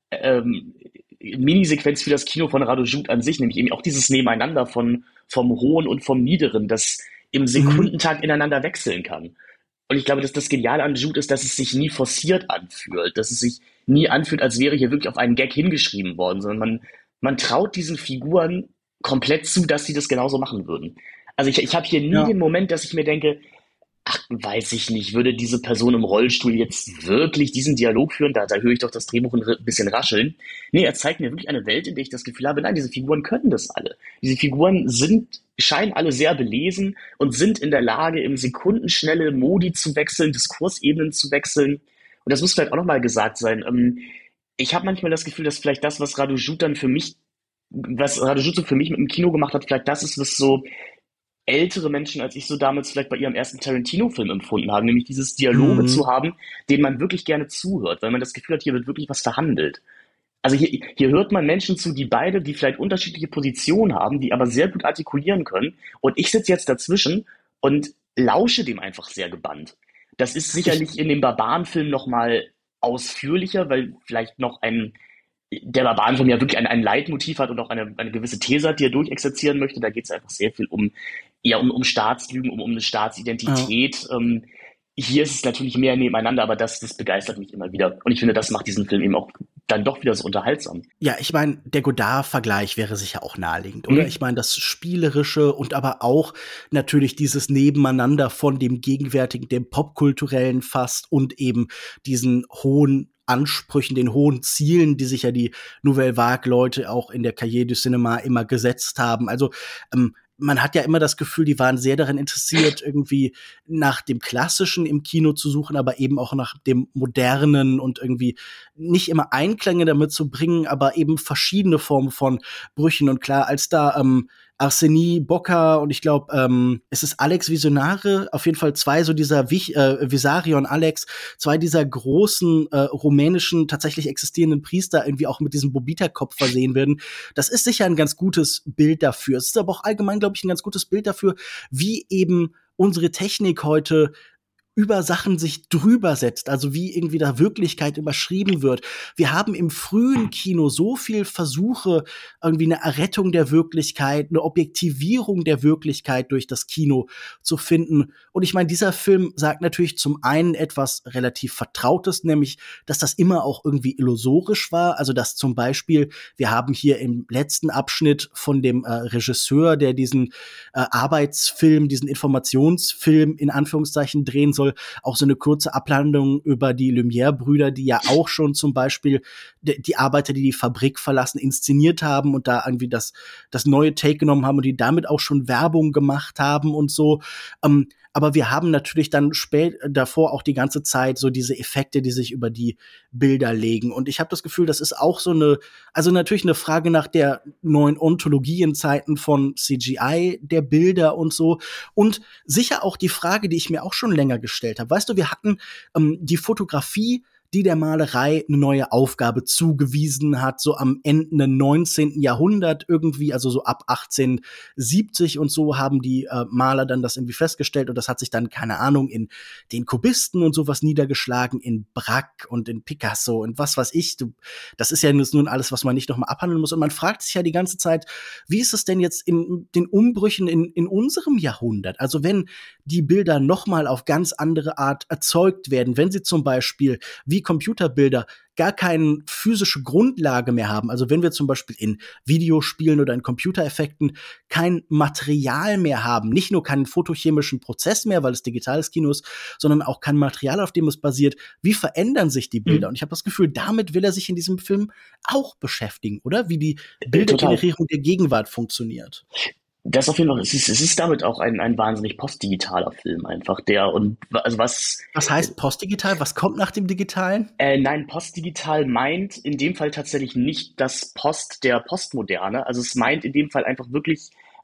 ähm, Minisequenz für das Kino von Radojud an sich, nämlich eben auch dieses Nebeneinander von, vom Hohen und vom Niederen, das im Mhm. Sekundentakt ineinander wechseln kann. Und ich glaube, dass das Geniale an Jude ist, dass es sich nie forciert anfühlt, dass es sich nie anfühlt, als wäre hier wirklich auf einen Gag hingeschrieben worden, sondern man, man traut diesen Figuren komplett zu, dass sie das genauso machen würden. Also ich, ich habe hier nie Ja. den Moment, dass ich mir denke, ach, weiß ich nicht, würde diese Person im Rollstuhl jetzt wirklich diesen Dialog führen? Da, da höre ich doch das Drehbuch ein bisschen rascheln. Nee, er zeigt mir wirklich eine Welt, in der ich das Gefühl habe, nein, diese Figuren können das alle. Diese Figuren sind, scheinen alle sehr belesen und sind in der Lage, im Sekundenschnelle Modi zu wechseln, Diskursebenen zu wechseln. Und das muss vielleicht auch nochmal gesagt sein. Ähm, ich habe manchmal das Gefühl, dass vielleicht das, was Radu Jut dann für mich, was Radu Jut so für mich mit dem Kino gemacht hat, vielleicht das ist, was so ältere Menschen als ich so damals vielleicht bei ihrem ersten Tarantino-Film empfunden haben, nämlich dieses Dialoge zu Mhm. haben, denen man wirklich gerne zuhört, weil man das Gefühl hat, hier wird wirklich was verhandelt. Also hier, hier hört man Menschen zu, die beide, die vielleicht unterschiedliche Positionen haben, die aber sehr gut artikulieren können. Und ich sitze jetzt dazwischen und lausche dem einfach sehr gebannt. Das ist Ich, sicherlich in dem Barbarenfilm noch mal ausführlicher, weil vielleicht noch ein der Barbarenfilm ja wirklich ein, ein Leitmotiv hat und auch eine, eine gewisse These hat, die er durchexerzieren möchte. Da geht es einfach sehr viel um, ja, um, um Staatslügen, um, um eine äh, Staatsidentität. Ähm, hier ist es natürlich mehr nebeneinander, aber das, das begeistert mich immer wieder. Und ich finde, das macht diesen Film eben auch dann doch wieder so unterhaltsam. Ja, ich meine, der Godard-Vergleich wäre sicher auch naheliegend, oder? Ich Mhm. meine, das Spielerische und aber auch natürlich dieses Nebeneinander von dem Gegenwärtigen, dem Popkulturellen fast und eben diesen hohen Ansprüchen, den hohen Zielen, die sich ja die Nouvelle Vague-Leute auch in der Cahiers du Cinéma immer gesetzt haben. Also, ähm, man hat ja immer das Gefühl, die waren sehr daran interessiert, irgendwie nach dem Klassischen im Kino zu suchen, aber eben auch nach dem Modernen und irgendwie nicht immer Einklänge damit zu bringen, aber eben verschiedene Formen von Brüchen. Und klar, als da ähm, Arsenie Bocca und ich glaube, ähm, es ist Alex Visionare, auf jeden Fall zwei so dieser Vich, äh, Visarion Alex, zwei dieser großen äh, rumänischen, tatsächlich existierenden Priester irgendwie auch mit diesem Bobita-Kopf versehen werden. Das ist sicher ein ganz gutes Bild dafür. Es ist aber auch allgemein, glaube ich, ein ganz gutes Bild dafür, wie eben unsere Technik heute über Sachen sich drüber setzt, also wie irgendwie da Wirklichkeit überschrieben wird. Wir haben im frühen Kino so viel Versuche, irgendwie eine Errettung der Wirklichkeit, eine Objektivierung der Wirklichkeit durch das Kino zu finden. Und ich meine, dieser Film sagt natürlich zum einen etwas relativ Vertrautes, nämlich, dass das immer auch irgendwie illusorisch war. Also, dass zum Beispiel, wir haben hier im letzten Abschnitt von dem äh, Regisseur, der diesen äh, Arbeitsfilm, diesen Informationsfilm in Anführungszeichen drehen soll, auch so eine kurze Ablandung über die Lumière-Brüder, die ja auch schon zum Beispiel die, die Arbeiter, die die Fabrik verlassen, inszeniert haben und da irgendwie das, das neue Take genommen haben und die damit auch schon Werbung gemacht haben und so. Ähm, aber wir haben natürlich dann spät davor auch die ganze Zeit so diese Effekte, die sich über die Bilder legen. Und ich habe das Gefühl, das ist auch so eine, also natürlich eine Frage nach der neuen Ontologie in Zeiten von C G I, der Bilder und so. Und sicher auch die Frage, die ich mir auch schon länger gestellt habe. Weißt du, wir hatten ähm, die Fotografie, die der Malerei eine neue Aufgabe zugewiesen hat, so am Ende neunzehnten. Jahrhundert irgendwie, also so ab achtzehnhundertsiebzig und so haben die äh, Maler dann das irgendwie festgestellt und das hat sich dann, keine Ahnung, in den Kubisten und sowas niedergeschlagen, in Braque und in Picasso und was weiß ich. Du, das ist ja nun alles, was man nicht nochmal abhandeln muss und man fragt sich ja die ganze Zeit, wie ist es denn jetzt in den Umbrüchen in, in unserem Jahrhundert? Also wenn die Bilder nochmal auf ganz andere Art erzeugt werden, wenn sie zum Beispiel wie Computerbilder gar keine physische Grundlage mehr haben. Also wenn wir zum Beispiel in Videospielen oder in Computereffekten kein Material mehr haben, nicht nur keinen photochemischen Prozess mehr, weil es digitales Kino ist, sondern auch kein Material, auf dem es basiert, wie verändern sich die Bilder? Und Mhm. ich habe das Gefühl, damit will er sich in diesem Film auch beschäftigen, oder? Wie die Äh, total. Bildergenerierung der Gegenwart funktioniert. Das auf jeden Fall, es ist, es ist damit auch ein, ein wahnsinnig postdigitaler Film einfach, der und also was Was heißt postdigital? Was kommt nach dem Digitalen? Äh, nein, postdigital meint in dem Fall tatsächlich nicht das Post der Postmoderne. Also es meint in dem Fall einfach wirklich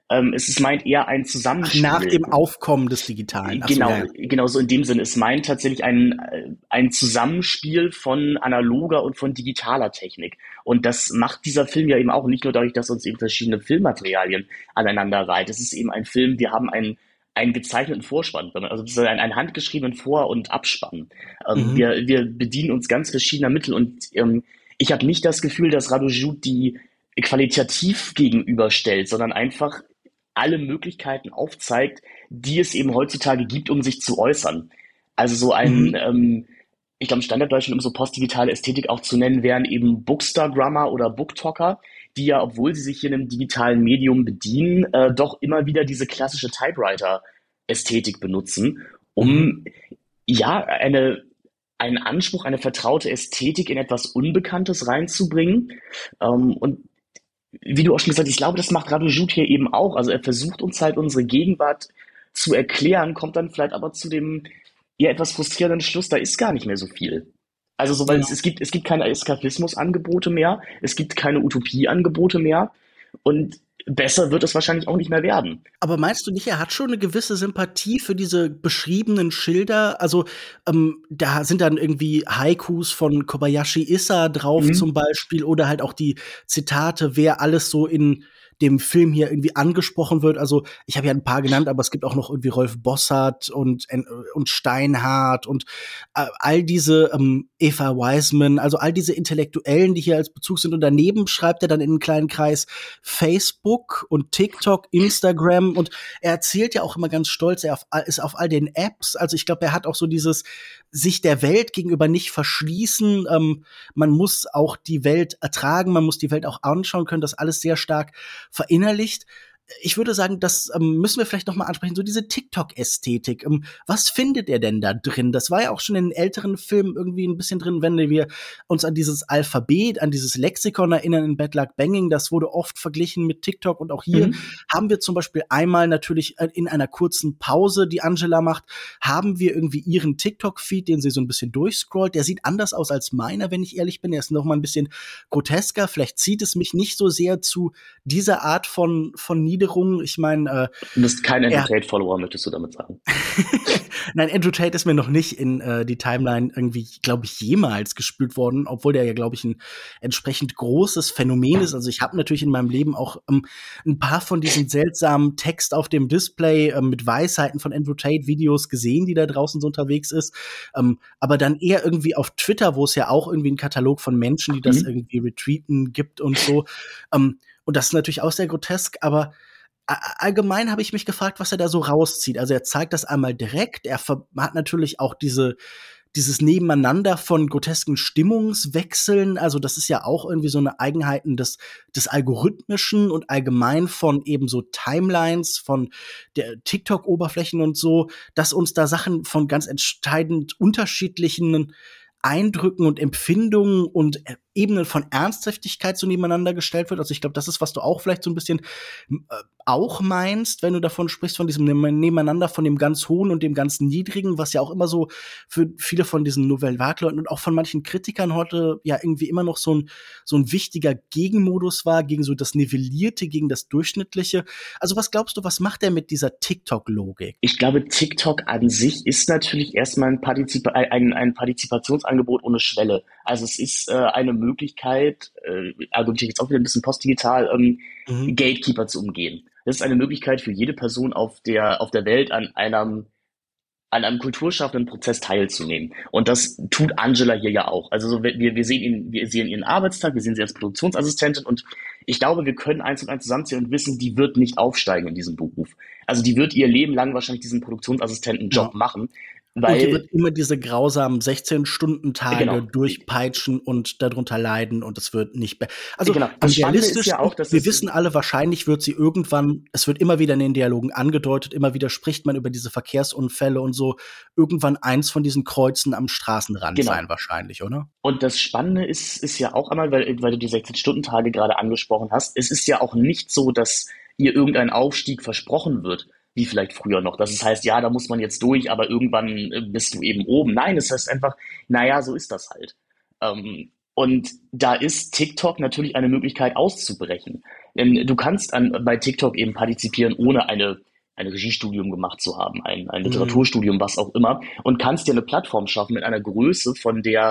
Ähm, es ist meint eher ein Ach, nach dem Zusammenspiel. Aufkommen des Digitalen. Ach so, ja, Genau, ja. genau so in dem Sinne. Es meint tatsächlich ein, äh, ein Zusammenspiel von analoger und von digitaler Technik. Und das macht dieser Film ja eben auch nicht nur dadurch, dass uns eben verschiedene Filmmaterialien aneinander reiht. Es ist eben ein Film, wir haben einen, einen gezeichneten Vorspann, also das ist ein, einen handgeschriebenen Vor- und Abspann. Ähm, Mhm. wir, wir bedienen uns ganz verschiedener Mittel und ähm, ich habe nicht das Gefühl, dass Radojout die qualitativ gegenüberstellt, sondern einfach alle Möglichkeiten aufzeigt, die es eben heutzutage gibt, um sich zu äußern. Also so ein, Mhm. ähm, ich glaube, im Standarddeutschen, um so postdigitale Ästhetik auch zu nennen, wären eben Bookstagrammer oder Booktalker, die ja, obwohl sie sich hier in einem digitalen Medium bedienen, äh, doch immer wieder diese klassische Typewriter-Ästhetik benutzen, Mhm. um ja eine, einen Anspruch, eine vertraute Ästhetik in etwas Unbekanntes reinzubringen. Ähm, und wie du auch schon gesagt hast, ich glaube, das macht Radojout hier eben auch. Also er versucht uns halt unsere Gegenwart zu erklären, kommt dann vielleicht aber zu dem eher etwas frustrierenden Schluss, da ist gar nicht mehr so viel. Also so, weil Ja. es, es gibt, es gibt keine Eskapismus-Angebote mehr, es gibt keine Utopie-Angebote mehr und besser wird es wahrscheinlich auch nicht mehr werden. Aber meinst du nicht, er hat schon eine gewisse Sympathie für diese beschriebenen Schilder? Also, ähm, da sind dann irgendwie Haikus von Kobayashi Issa drauf zum Mhm. Beispiel oder halt auch die Zitate, wer alles so in dem Film hier irgendwie angesprochen wird. Also, ich habe ja ein paar genannt, aber es gibt auch noch irgendwie Rolf Bossert und en und Steinhardt und, äh, all diese, ähm, Eva Wiseman, also all diese Intellektuellen, die hier als Bezug sind. Und daneben schreibt er dann in 'n kleinen Kreis Facebook und TikTok, Instagram und er erzählt ja auch immer ganz stolz, er auf, ist auf all den Apps. Also ich glaube, er hat auch so dieses sich der Welt gegenüber nicht verschließen. Ähm, man muss auch die Welt ertragen, man muss die Welt auch anschauen können, das alles sehr stark verinnerlicht. Ich würde sagen, das ähm, müssen wir vielleicht noch mal ansprechen, so diese TikTok-Ästhetik. Ähm, was findet er denn da drin? Das war ja auch schon in älteren Filmen irgendwie ein bisschen drin, wenn wir uns an dieses Alphabet, an dieses Lexikon erinnern in Bad Luck Banging. Das wurde oft verglichen mit TikTok und auch hier Mhm. haben wir zum Beispiel einmal natürlich äh, in einer kurzen Pause, die Angela macht, haben wir irgendwie ihren TikTok-Feed, den sie so ein bisschen durchscrollt. Der sieht anders aus als meiner, wenn ich ehrlich bin. Er ist noch mal ein bisschen grotesker. Vielleicht zieht es mich nicht so sehr zu dieser Art von, von Niederung. Ich meine, äh, Du bist kein Andrew er Tate-Follower, möchtest du damit sagen? Nein, Andrew Tate ist mir noch nicht in äh, die Timeline irgendwie, glaube ich, jemals gespült worden, obwohl der ja, glaube ich, ein entsprechend großes Phänomen ist. Also ich habe natürlich in meinem Leben auch ähm, ein paar von diesen seltsamen Text auf dem Display ähm, mit Weisheiten von Andrew Tate Videos gesehen, die da draußen so unterwegs ist. Ähm, aber dann eher irgendwie auf Twitter, wo es ja auch irgendwie einen Katalog von Menschen, die das Mhm. irgendwie retweeten gibt und so. Ähm, und das ist natürlich auch sehr grotesk, aber allgemein habe ich mich gefragt, was er da so rauszieht. Also er zeigt das einmal direkt. Er hat natürlich auch diese dieses Nebeneinander von grotesken Stimmungswechseln. Also das ist ja auch irgendwie so eine Eigenheiten des des Algorithmischen und allgemein von eben so Timelines, von der TikTok-Oberflächen und so, dass uns da Sachen von ganz entscheidend unterschiedlichen Eindrücken und Empfindungen und äh, Ebenen von Ernsthaftigkeit so nebeneinander gestellt wird. Also ich glaube, das ist, was du auch vielleicht so ein bisschen äh, auch meinst, wenn du davon sprichst, von diesem Nebeneinander, von dem ganz Hohen und dem ganz Niedrigen, was ja auch immer so für viele von diesen Nouvelle Vague-Leuten und auch von manchen Kritikern heute ja irgendwie immer noch so ein, so ein wichtiger Gegenmodus war, gegen so das Nivellierte, gegen das Durchschnittliche. Also was glaubst du, was macht er mit dieser TikTok-Logik? Ich glaube, TikTok an sich ist natürlich erstmal ein, Partizip ein, ein Partizipationsangebot ohne Schwelle. Also es ist äh, eine Möglichkeit, äh, argumentiere ich jetzt auch wieder ein bisschen postdigital, ähm, Mhm. Gatekeeper zu umgehen. Das ist eine Möglichkeit für jede Person auf der, auf der Welt an einem an einem kulturschaffenden Prozess teilzunehmen. Und das tut Angela hier ja auch. Also so, wir, wir sehen ihn, wir sehen ihren Arbeitstag, wir sehen sie als Produktionsassistentin und ich glaube, wir können eins und eins zusammenziehen und wissen, die wird nicht aufsteigen in diesem Beruf. Also die wird ihr Leben lang wahrscheinlich diesen Ja. Produktionsassistentenjob machen, Und die wird weil, immer diese grausamen sechzehn-Stunden-Tage genau, durchpeitschen und darunter leiden und es wird nicht be also, genau. am Das Spannende ist ja realistischsten auch, dass wir es, wissen alle, wahrscheinlich wird sie irgendwann es wird immer wieder in den Dialogen angedeutet, immer wieder spricht man über diese Verkehrsunfälle und so, irgendwann eins von diesen Kreuzen am Straßenrand sein genau. wahrscheinlich, oder? Und das Spannende ist, ist ja auch einmal, weil, weil du die sechzehn-Stunden-Tage gerade angesprochen hast, es ist ja auch nicht so, dass ihr irgendein Aufstieg versprochen wird, wie vielleicht früher noch. Dass es heißt, ja, da muss man jetzt durch, aber irgendwann äh, bist du eben oben. Nein, es heißt einfach, naja, so ist das halt. Ähm, Und da ist TikTok natürlich eine Möglichkeit auszubrechen. Denn du kannst an, bei TikTok eben partizipieren, ohne eine, ein Regiestudium gemacht zu haben, ein, ein Mhm. Literaturstudium, was auch immer, und kannst dir eine Plattform schaffen mit einer Größe, von der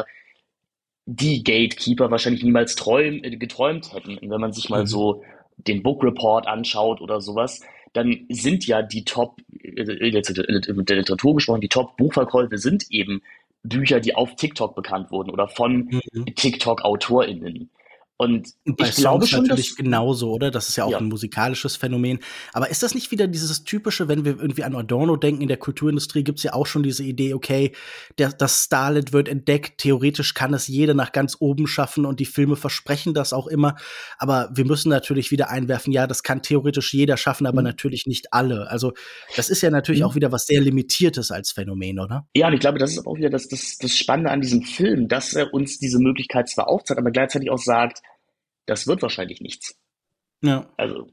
die Gatekeeper wahrscheinlich niemals träum, äh, geträumt hätten. Und wenn man sich mal Mhm. so den Book Report anschaut oder sowas, dann sind ja die Top, äh, jetzt mit der Literatur gesprochen, die Top-Buchverkäufe sind eben Bücher, die auf TikTok bekannt wurden oder von Mhm. TikTok-AutorInnen. Und Und bei ich glaube Songs schon, natürlich dass, genauso, oder? Das ist ja auch ja, ein musikalisches Phänomen. Aber ist das nicht wieder dieses typische, wenn wir irgendwie an Adorno denken, in der Kulturindustrie gibt's ja auch schon diese Idee, okay, der das Starlet wird entdeckt, theoretisch kann es jeder nach ganz oben schaffen und die Filme versprechen das auch immer. Aber wir müssen natürlich wieder einwerfen, ja, das kann theoretisch jeder schaffen, aber hm, natürlich nicht alle. Also, das ist ja natürlich hm. auch wieder was sehr Limitiertes als Phänomen, oder? Ja, und ich glaube, das ist auch wieder das, das, das Spannende an diesem Film, dass er uns diese Möglichkeit zwar aufzeigt, aber gleichzeitig auch sagt, das wird wahrscheinlich nichts. Ja. Also,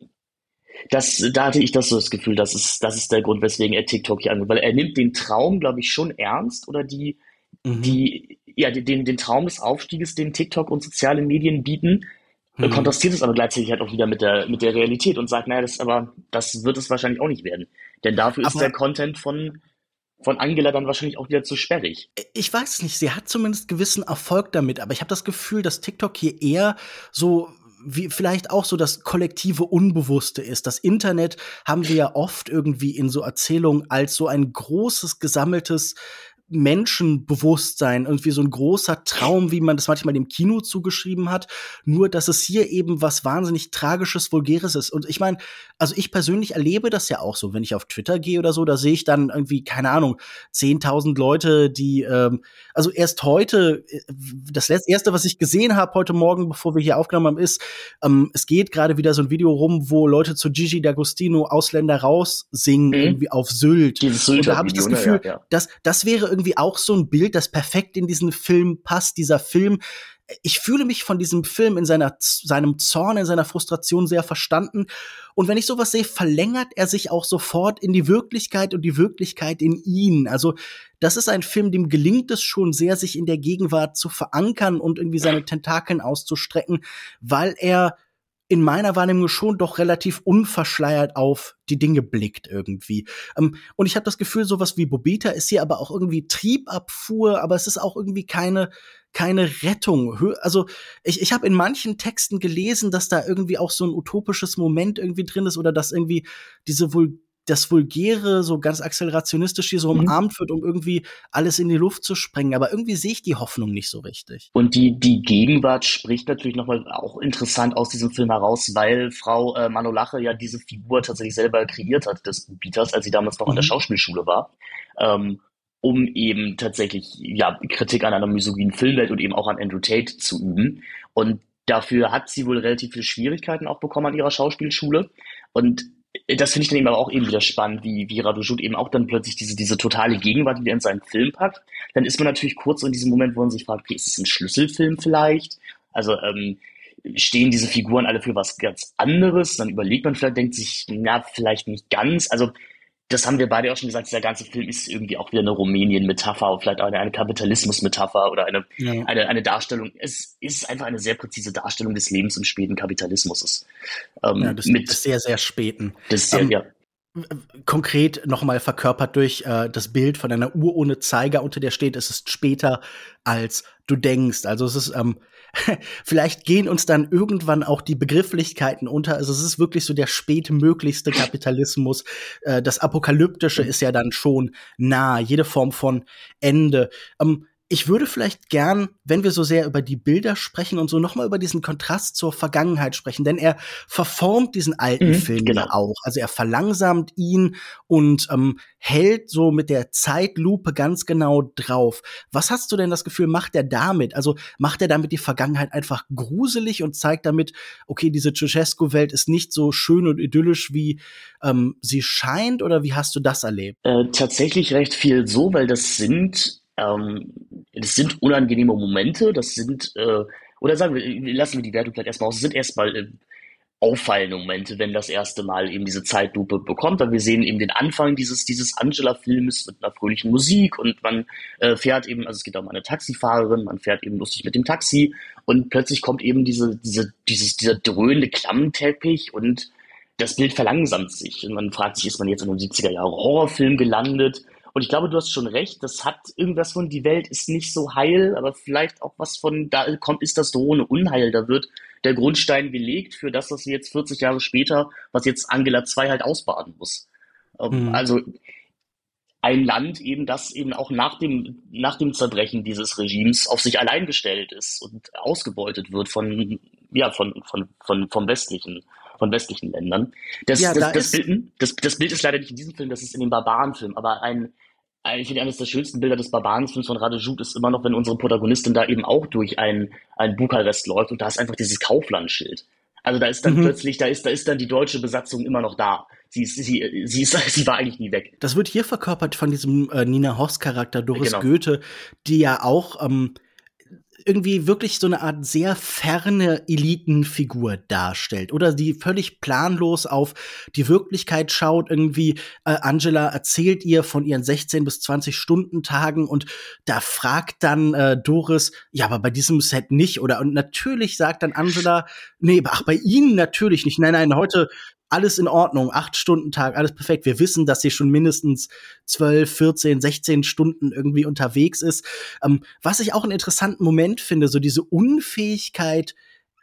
das, da hatte ich das so das Gefühl, das ist, das ist der Grund, weswegen er TikTok hier angeht, weil er nimmt den Traum, glaube ich, schon ernst oder die, Mhm. die, ja, den, den Traum des Aufstieges, den TikTok und soziale Medien bieten, äh, Mhm. kontrastiert es aber gleichzeitig halt auch wieder mit der, mit der Realität und sagt, naja, das aber, das wird es wahrscheinlich auch nicht werden. Denn dafür ist der Aber Content von, von Angela dann wahrscheinlich auch wieder zu sperrig. ich weiß nicht, sie hat zumindest gewissen Erfolg damit, aber ich habe das Gefühl, dass TikTok hier eher so wie vielleicht auch so das kollektive Unbewusste ist. Das Internet haben wir ja oft irgendwie in so Erzählungen als so ein großes gesammeltes Menschenbewusstsein, irgendwie so ein großer Traum, wie man das manchmal dem Kino zugeschrieben hat, nur dass es hier eben was wahnsinnig Tragisches, Vulgäres ist. Und ich meine, also ich persönlich erlebe das ja auch so, wenn ich auf Twitter gehe oder so, da sehe ich dann irgendwie, keine Ahnung, zehntausend Leute, die ähm, also erst heute, äh, das letzte, erste, was ich gesehen habe heute Morgen, bevor wir hier aufgenommen haben, ist, ähm, es geht gerade wieder so ein Video rum, wo Leute zu Gigi D'Agostino Ausländer raus singen, Mhm. irgendwie auf Sylt. Dieses Und da habe ich das Sylter-Video, ne? Ja, Gefühl, ja. das, das wäre irgendwie auch so ein Bild, das perfekt in diesen Film passt. Dieser Film, ich fühle mich von diesem Film in seiner, seinem Zorn, in seiner Frustration sehr verstanden. Und wenn ich sowas sehe, verlängert er sich auch sofort in die Wirklichkeit und die Wirklichkeit in ihn. Also, das ist ein Film, dem gelingt es schon sehr, sich in der Gegenwart zu verankern und irgendwie seine Tentakeln auszustrecken, weil er in meiner Wahrnehmung schon doch relativ unverschleiert auf die Dinge blickt irgendwie. Ähm, und ich habe das Gefühl, sowas wie Bobita ist hier aber auch irgendwie Triebabfuhr, aber es ist auch irgendwie keine keine Rettung. Hö- Also ich, ich habe in manchen Texten gelesen, dass da irgendwie auch so ein utopisches Moment irgendwie drin ist oder dass irgendwie diese Vul das Vulgäre so ganz akzelerationistisch hier so Mhm. umarmt wird, um irgendwie alles in die Luft zu sprengen. Aber irgendwie sehe ich die Hoffnung nicht so richtig. Und die, die Gegenwart spricht natürlich nochmal auch interessant aus diesem Film heraus, weil Frau äh, Manolache ja diese Figur tatsächlich selber kreiert hat, des Bieters, als sie damals noch an der Mhm. Schauspielschule war, ähm, um eben tatsächlich ja Kritik an einer misogynen Filmwelt und eben auch an Andrew Tate zu üben. Und dafür hat sie wohl relativ viele Schwierigkeiten auch bekommen an ihrer Schauspielschule. Und das finde ich dann eben aber auch eben wieder spannend, wie, wie Radu eben auch dann plötzlich diese, diese totale Gegenwart wieder in seinen Film packt. Dann ist man natürlich kurz so in diesem Moment, wo man sich fragt, okay, ist es ein Schlüsselfilm vielleicht? Also ähm, stehen diese Figuren alle für was ganz anderes? Dann überlegt man vielleicht, denkt sich, na, vielleicht nicht ganz. Also das haben wir beide auch schon gesagt, dieser ganze Film ist irgendwie auch wieder eine Rumänien-Metapher, vielleicht auch eine, eine Kapitalismus-Metapher oder eine, Ja. eine, eine Darstellung. Es ist einfach eine sehr präzise Darstellung des Lebens im späten Kapitalismus. Ja, Ähm, des, mit des sehr, sehr späten. das sehr, Ähm, ja. Konkret nochmal verkörpert durch äh, das Bild von einer Uhr ohne Zeiger, unter der steht, es ist später, als du denkst. Also es ist, ähm, vielleicht gehen uns dann irgendwann auch die Begrifflichkeiten unter. Also es ist wirklich so der spätmöglichste Kapitalismus. Äh, das Apokalyptische ist ja dann schon nah, jede Form von Ende. Ähm, ich würde vielleicht gern, wenn wir so sehr über die Bilder sprechen und so noch mal über diesen Kontrast zur Vergangenheit sprechen, denn er verformt diesen alten Mhm, Film ja genau. auch. Also er verlangsamt ihn und ähm, hält so mit der Zeitlupe ganz genau drauf. Was hast du denn das Gefühl, macht er damit? Also macht er damit die Vergangenheit einfach gruselig und zeigt damit, okay, diese Ceausescu-Welt ist nicht so schön und idyllisch, wie ähm, sie scheint? Oder wie hast du das erlebt? Äh, tatsächlich recht viel so, weil das sind, ähm, das sind unangenehme Momente, das sind, äh, oder sagen wir, lassen wir die Wertung vielleicht erstmal aus, es sind erstmal äh, auffallende Momente, wenn das erste Mal eben diese Zeitlupe bekommt. Aber wir sehen eben den Anfang dieses, dieses Angela-Films mit einer fröhlichen Musik und man äh, fährt eben, also es geht um eine Taxifahrerin, man fährt eben lustig mit dem Taxi und plötzlich kommt eben diese, diese, dieses, dieser dröhnende Klammteppich und das Bild verlangsamt sich. Und man fragt sich, ist man jetzt in einem siebziger Jahre Horrorfilm gelandet? Und ich glaube, du hast schon recht, das hat irgendwas von, die Welt ist nicht so heil, aber vielleicht auch was von, da kommt, ist das drohende Unheil, da wird der Grundstein gelegt für das, was wir jetzt vierzig Jahre später, was jetzt Angela zwei halt ausbaden muss. Ähm, Mhm. also ein Land eben, das eben auch nach dem, nach dem Zerbrechen dieses Regimes auf sich allein gestellt ist und ausgebeutet wird von, ja, von, von, von, vom westlichen, von westlichen Ländern. Das, Ja, da das, das ist Bild, das, das Bild ist leider nicht in diesem Film, das ist in dem Barbarenfilm, aber ein, ein- ich finde, eines der schönsten Bilder des Barbarenfilms von Radejout ist immer noch, wenn unsere Protagonistin da eben auch durch ein, ein Bukarest läuft und da ist einfach dieses Kauflandschild. Also da ist dann mhm. plötzlich, da ist, da ist dann die deutsche Besatzung immer noch da. Sie ist, sie, sie ist, sie war eigentlich nie weg. Das wird hier verkörpert von diesem äh, Nina Hoss-Charakter Doris Genau. Goethe, die ja auch ähm, irgendwie wirklich so eine Art sehr ferne Elitenfigur darstellt oder die völlig planlos auf die Wirklichkeit schaut. Irgendwie äh, Angela erzählt ihr von ihren sechzehn bis zwanzig Stunden Tagen und da fragt dann äh, Doris, ja, aber bei diesem Set nicht oder und natürlich sagt dann Angela, nee, ach, bei Ihnen natürlich nicht. Nein, nein, heute alles in Ordnung, acht Stunden Tag, alles perfekt. Wir wissen, dass sie schon mindestens zwölf, vierzehn, sechzehn Stunden irgendwie unterwegs ist. Ähm, was ich auch einen interessanten Moment finde, so diese Unfähigkeit,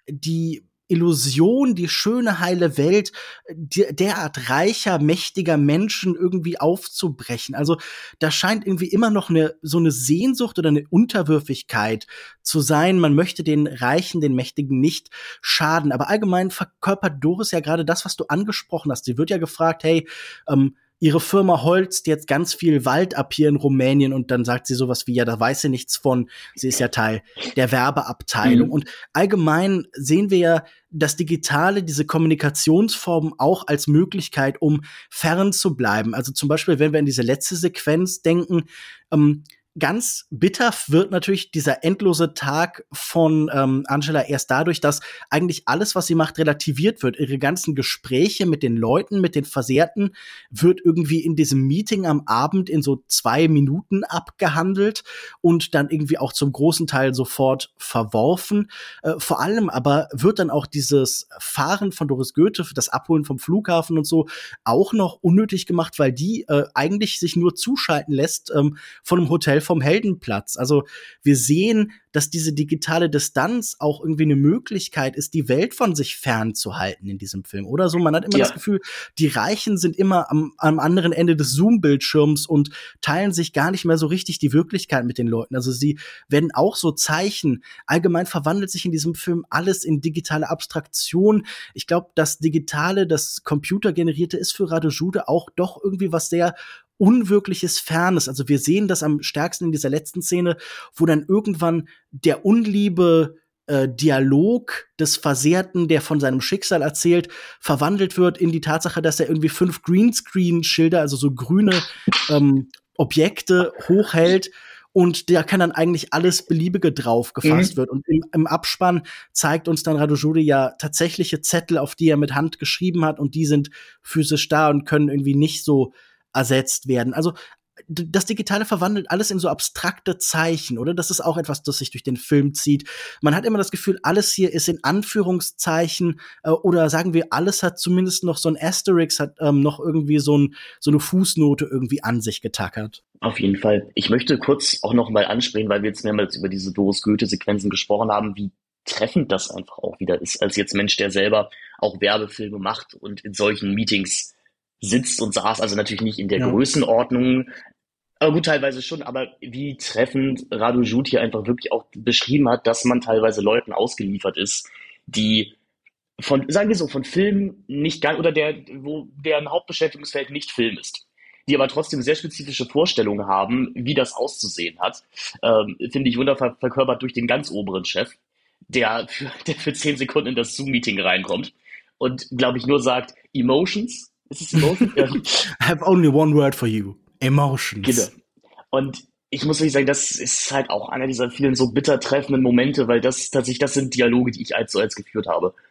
die Illusion, die schöne, heile Welt die, derart reicher, mächtiger Menschen irgendwie aufzubrechen. Also da scheint irgendwie immer noch eine so eine Sehnsucht oder eine Unterwürfigkeit zu sein. Man möchte den Reichen, den Mächtigen nicht schaden. Aber allgemein verkörpert Doris ja gerade das, was du angesprochen hast. Sie wird ja gefragt, hey, ähm, ihre Firma holzt jetzt ganz viel Wald ab hier in Rumänien und dann sagt sie sowas wie, ja, da weiß sie nichts von, sie ist ja Teil der Werbeabteilung. Mhm. Und allgemein sehen wir ja das Digitale, diese Kommunikationsformen auch als Möglichkeit, um fern zu bleiben. Also zum Beispiel, wenn wir an diese letzte Sequenz denken, ähm, ganz bitter wird natürlich dieser endlose Tag von ähm, Angela erst dadurch, dass eigentlich alles, was sie macht, relativiert wird. Ihre ganzen Gespräche mit den Leuten, mit den Versehrten, wird irgendwie in diesem Meeting am Abend in so zwei Minuten abgehandelt und dann irgendwie auch zum großen Teil sofort verworfen. Äh, vor allem aber wird dann auch dieses Fahren von Doris Goethe, das Abholen vom Flughafen und so, auch noch unnötig gemacht, weil die äh, eigentlich sich nur zuschalten lässt ähm, von einem Hotel vom Heldenplatz. Also wir sehen, dass diese digitale Distanz auch irgendwie eine Möglichkeit ist, die Welt von sich fernzuhalten in diesem Film. Oder so, man hat immer das Ja, Gefühl, die Reichen sind immer am, am anderen Ende des Zoom-Bildschirms und teilen sich gar nicht mehr so richtig die Wirklichkeit mit den Leuten. Also sie werden auch so Zeichen. Allgemein verwandelt sich in diesem Film alles in digitale Abstraktion. Ich glaube, das Digitale, das Computergenerierte ist für Radejude auch doch irgendwie was sehr unwirkliches Fernes. Also wir sehen das am stärksten in dieser letzten Szene, wo dann irgendwann der unliebe äh, Dialog des Versehrten, der von seinem Schicksal erzählt, verwandelt wird in die Tatsache, dass er irgendwie fünf Greenscreen-Schilder, also so grüne ähm, Objekte hochhält. Und da kann dann eigentlich alles Beliebige drauf gefasst mhm. wird. Und im, im Abspann zeigt uns dann Radojude ja tatsächliche Zettel, auf die er mit Hand geschrieben hat. Und die sind physisch da und können irgendwie nicht so ersetzt werden. Also d- das Digitale verwandelt alles in so abstrakte Zeichen, oder? Das ist auch etwas, das sich durch den Film zieht. Man hat immer das Gefühl, alles hier ist in Anführungszeichen äh, oder sagen wir, alles hat zumindest noch so ein Asterix, hat ähm, noch irgendwie so, ein, so eine Fußnote irgendwie an sich getackert. Auf jeden Fall. Ich möchte kurz auch noch mal ansprechen, weil wir jetzt mehrmals über diese Doris Goethe-Sequenzen gesprochen haben, wie treffend das einfach auch wieder ist, als jetzt Mensch, der selber auch Werbefilme macht und in solchen Meetings sitzt und saß, also natürlich nicht in der Ja. Größenordnung, aber gut, teilweise schon, aber wie treffend Radojout hier einfach wirklich auch beschrieben hat, dass man teilweise Leuten ausgeliefert ist, die von, sagen wir so, von Film nicht gar, oder der, wo deren Hauptbeschäftigungsfeld nicht Film ist, die aber trotzdem sehr spezifische Vorstellungen haben, wie das auszusehen hat, ähm, finde ich wunderbar verkörpert durch den ganz oberen Chef, der für, der für zehn Sekunden in das Zoom-Meeting reinkommt und, glaube ich, nur sagt, Emotions, ist es Emotions? Ja, I have only one word for you. genau. Emotions. Und ich muss wirklich sagen, das ist halt auch einer dieser vielen so bitter treffenden Momente, weil das tatsächlich, das sind Dialoge, die ich als so als geführt habe.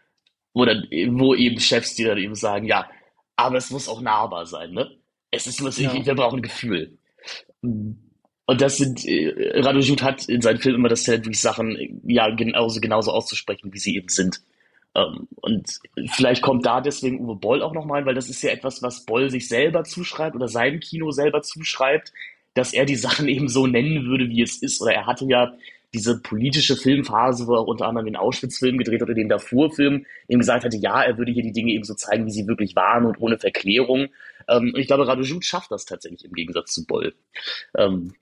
wo dann, wo eben Chefs, die dann eben sagen, ja, aber es muss auch nahbar sein, ne? Es ist, muss, Ja. wir brauchen Gefühl. Und das sind, äh, Radu Jude hat in seinen Filmen immer das Talent, wirklich Sachen, äh, ja, genauso, genauso auszusprechen, wie sie eben sind. Ähm, und vielleicht kommt da deswegen Uwe Boll auch noch rein, weil das ist ja etwas, was Boll sich selber zuschreibt oder seinem Kino selber zuschreibt, dass er die Sachen eben so nennen würde, wie es ist. Oder er hatte ja diese politische Filmphase, wo er unter anderem den Auschwitz-Film gedreht oder den Darfur-Film, eben gesagt hatte, ja, er würde hier die Dinge eben so zeigen, wie sie wirklich waren und ohne Verklärung. Ähm, und ich glaube, Radu Jude schafft das tatsächlich im Gegensatz zu Boll. Ähm,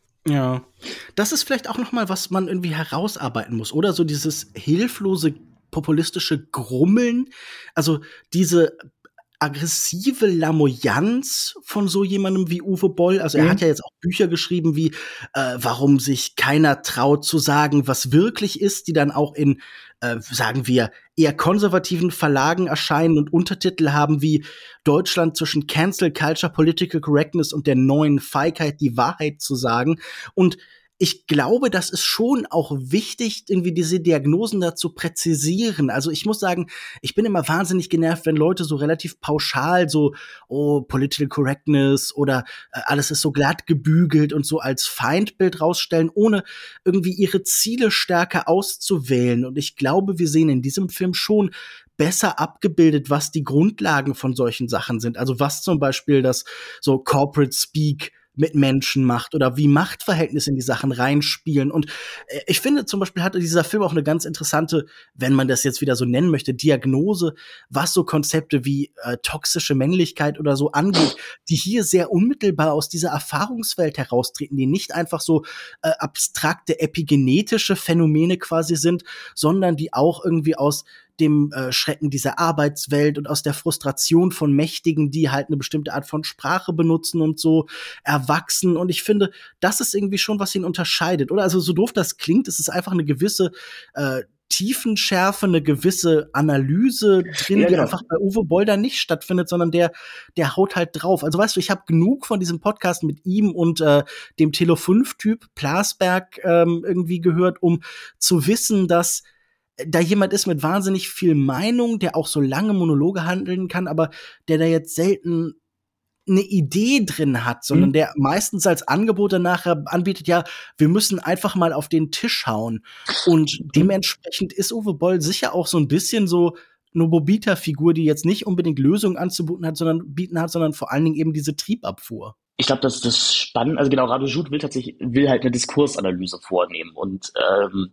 Ja. Das ist vielleicht auch noch mal, was man irgendwie herausarbeiten muss, oder? So dieses hilflose, populistische Grummeln. Also, diese aggressive Lamoyanz von so jemandem wie Uwe Boll. Also, er hat ja mhm. jetzt auch Bücher geschrieben wie, äh, warum sich keiner traut zu sagen, was wirklich ist, die dann auch in, äh, sagen wir, eher konservativen Verlagen erscheinen und Untertitel haben wie Deutschland zwischen Cancel Culture, Political Correctness und der neuen Feigheit, die Wahrheit zu sagen. Und ich glaube, das ist schon auch wichtig, irgendwie diese Diagnosen da zu präzisieren. Also ich muss sagen, ich bin immer wahnsinnig genervt, wenn Leute so relativ pauschal so, oh, Political Correctness oder äh, alles ist so glatt gebügelt und so als Feindbild rausstellen, ohne irgendwie ihre Ziele stärker auszuwählen. Und ich glaube, wir sehen in diesem Film schon besser abgebildet, was die Grundlagen von solchen Sachen sind. Also was zum Beispiel das so Corporate Speak mit Menschen macht oder wie Machtverhältnisse in die Sachen reinspielen. Und äh, ich finde zum Beispiel hatte dieser Film auch eine ganz interessante, wenn man das jetzt wieder so nennen möchte, Diagnose, was so Konzepte wie äh, toxische Männlichkeit oder so angeht, die hier sehr unmittelbar aus dieser Erfahrungswelt heraustreten, die nicht einfach so äh, abstrakte epigenetische Phänomene quasi sind, sondern die auch irgendwie aus dem äh, Schrecken dieser Arbeitswelt und aus der Frustration von Mächtigen, die halt eine bestimmte Art von Sprache benutzen und so erwachsen. Und ich finde, das ist irgendwie schon, was ihn unterscheidet, oder? Also so doof das klingt, es ist einfach eine gewisse äh, Tiefenschärfe, eine gewisse Analyse drin, Ja, die genau. einfach bei Uwe Boll da nicht stattfindet, sondern der, der haut halt drauf. Also weißt du, ich habe genug von diesem Podcast mit ihm und äh, dem Tele fünf Typ Plasberg ähm, irgendwie gehört, um zu wissen, dass da jemand ist mit wahnsinnig viel Meinung, der auch so lange Monologe handeln kann, aber der da jetzt selten eine Idee drin hat, sondern Mhm. der meistens als Angebot dann nachher anbietet, ja, wir müssen einfach mal auf den Tisch hauen. Und Mhm. dementsprechend ist Uwe Boll sicher auch so ein bisschen so eine Bobita-Figur, die jetzt nicht unbedingt Lösungen anzubieten hat, sondern bieten hat, sondern vor allen Dingen eben diese Triebabfuhr. Ich glaube, dass das spannend, also genau, Radu Jude will tatsächlich, will halt eine Diskursanalyse vornehmen und ähm,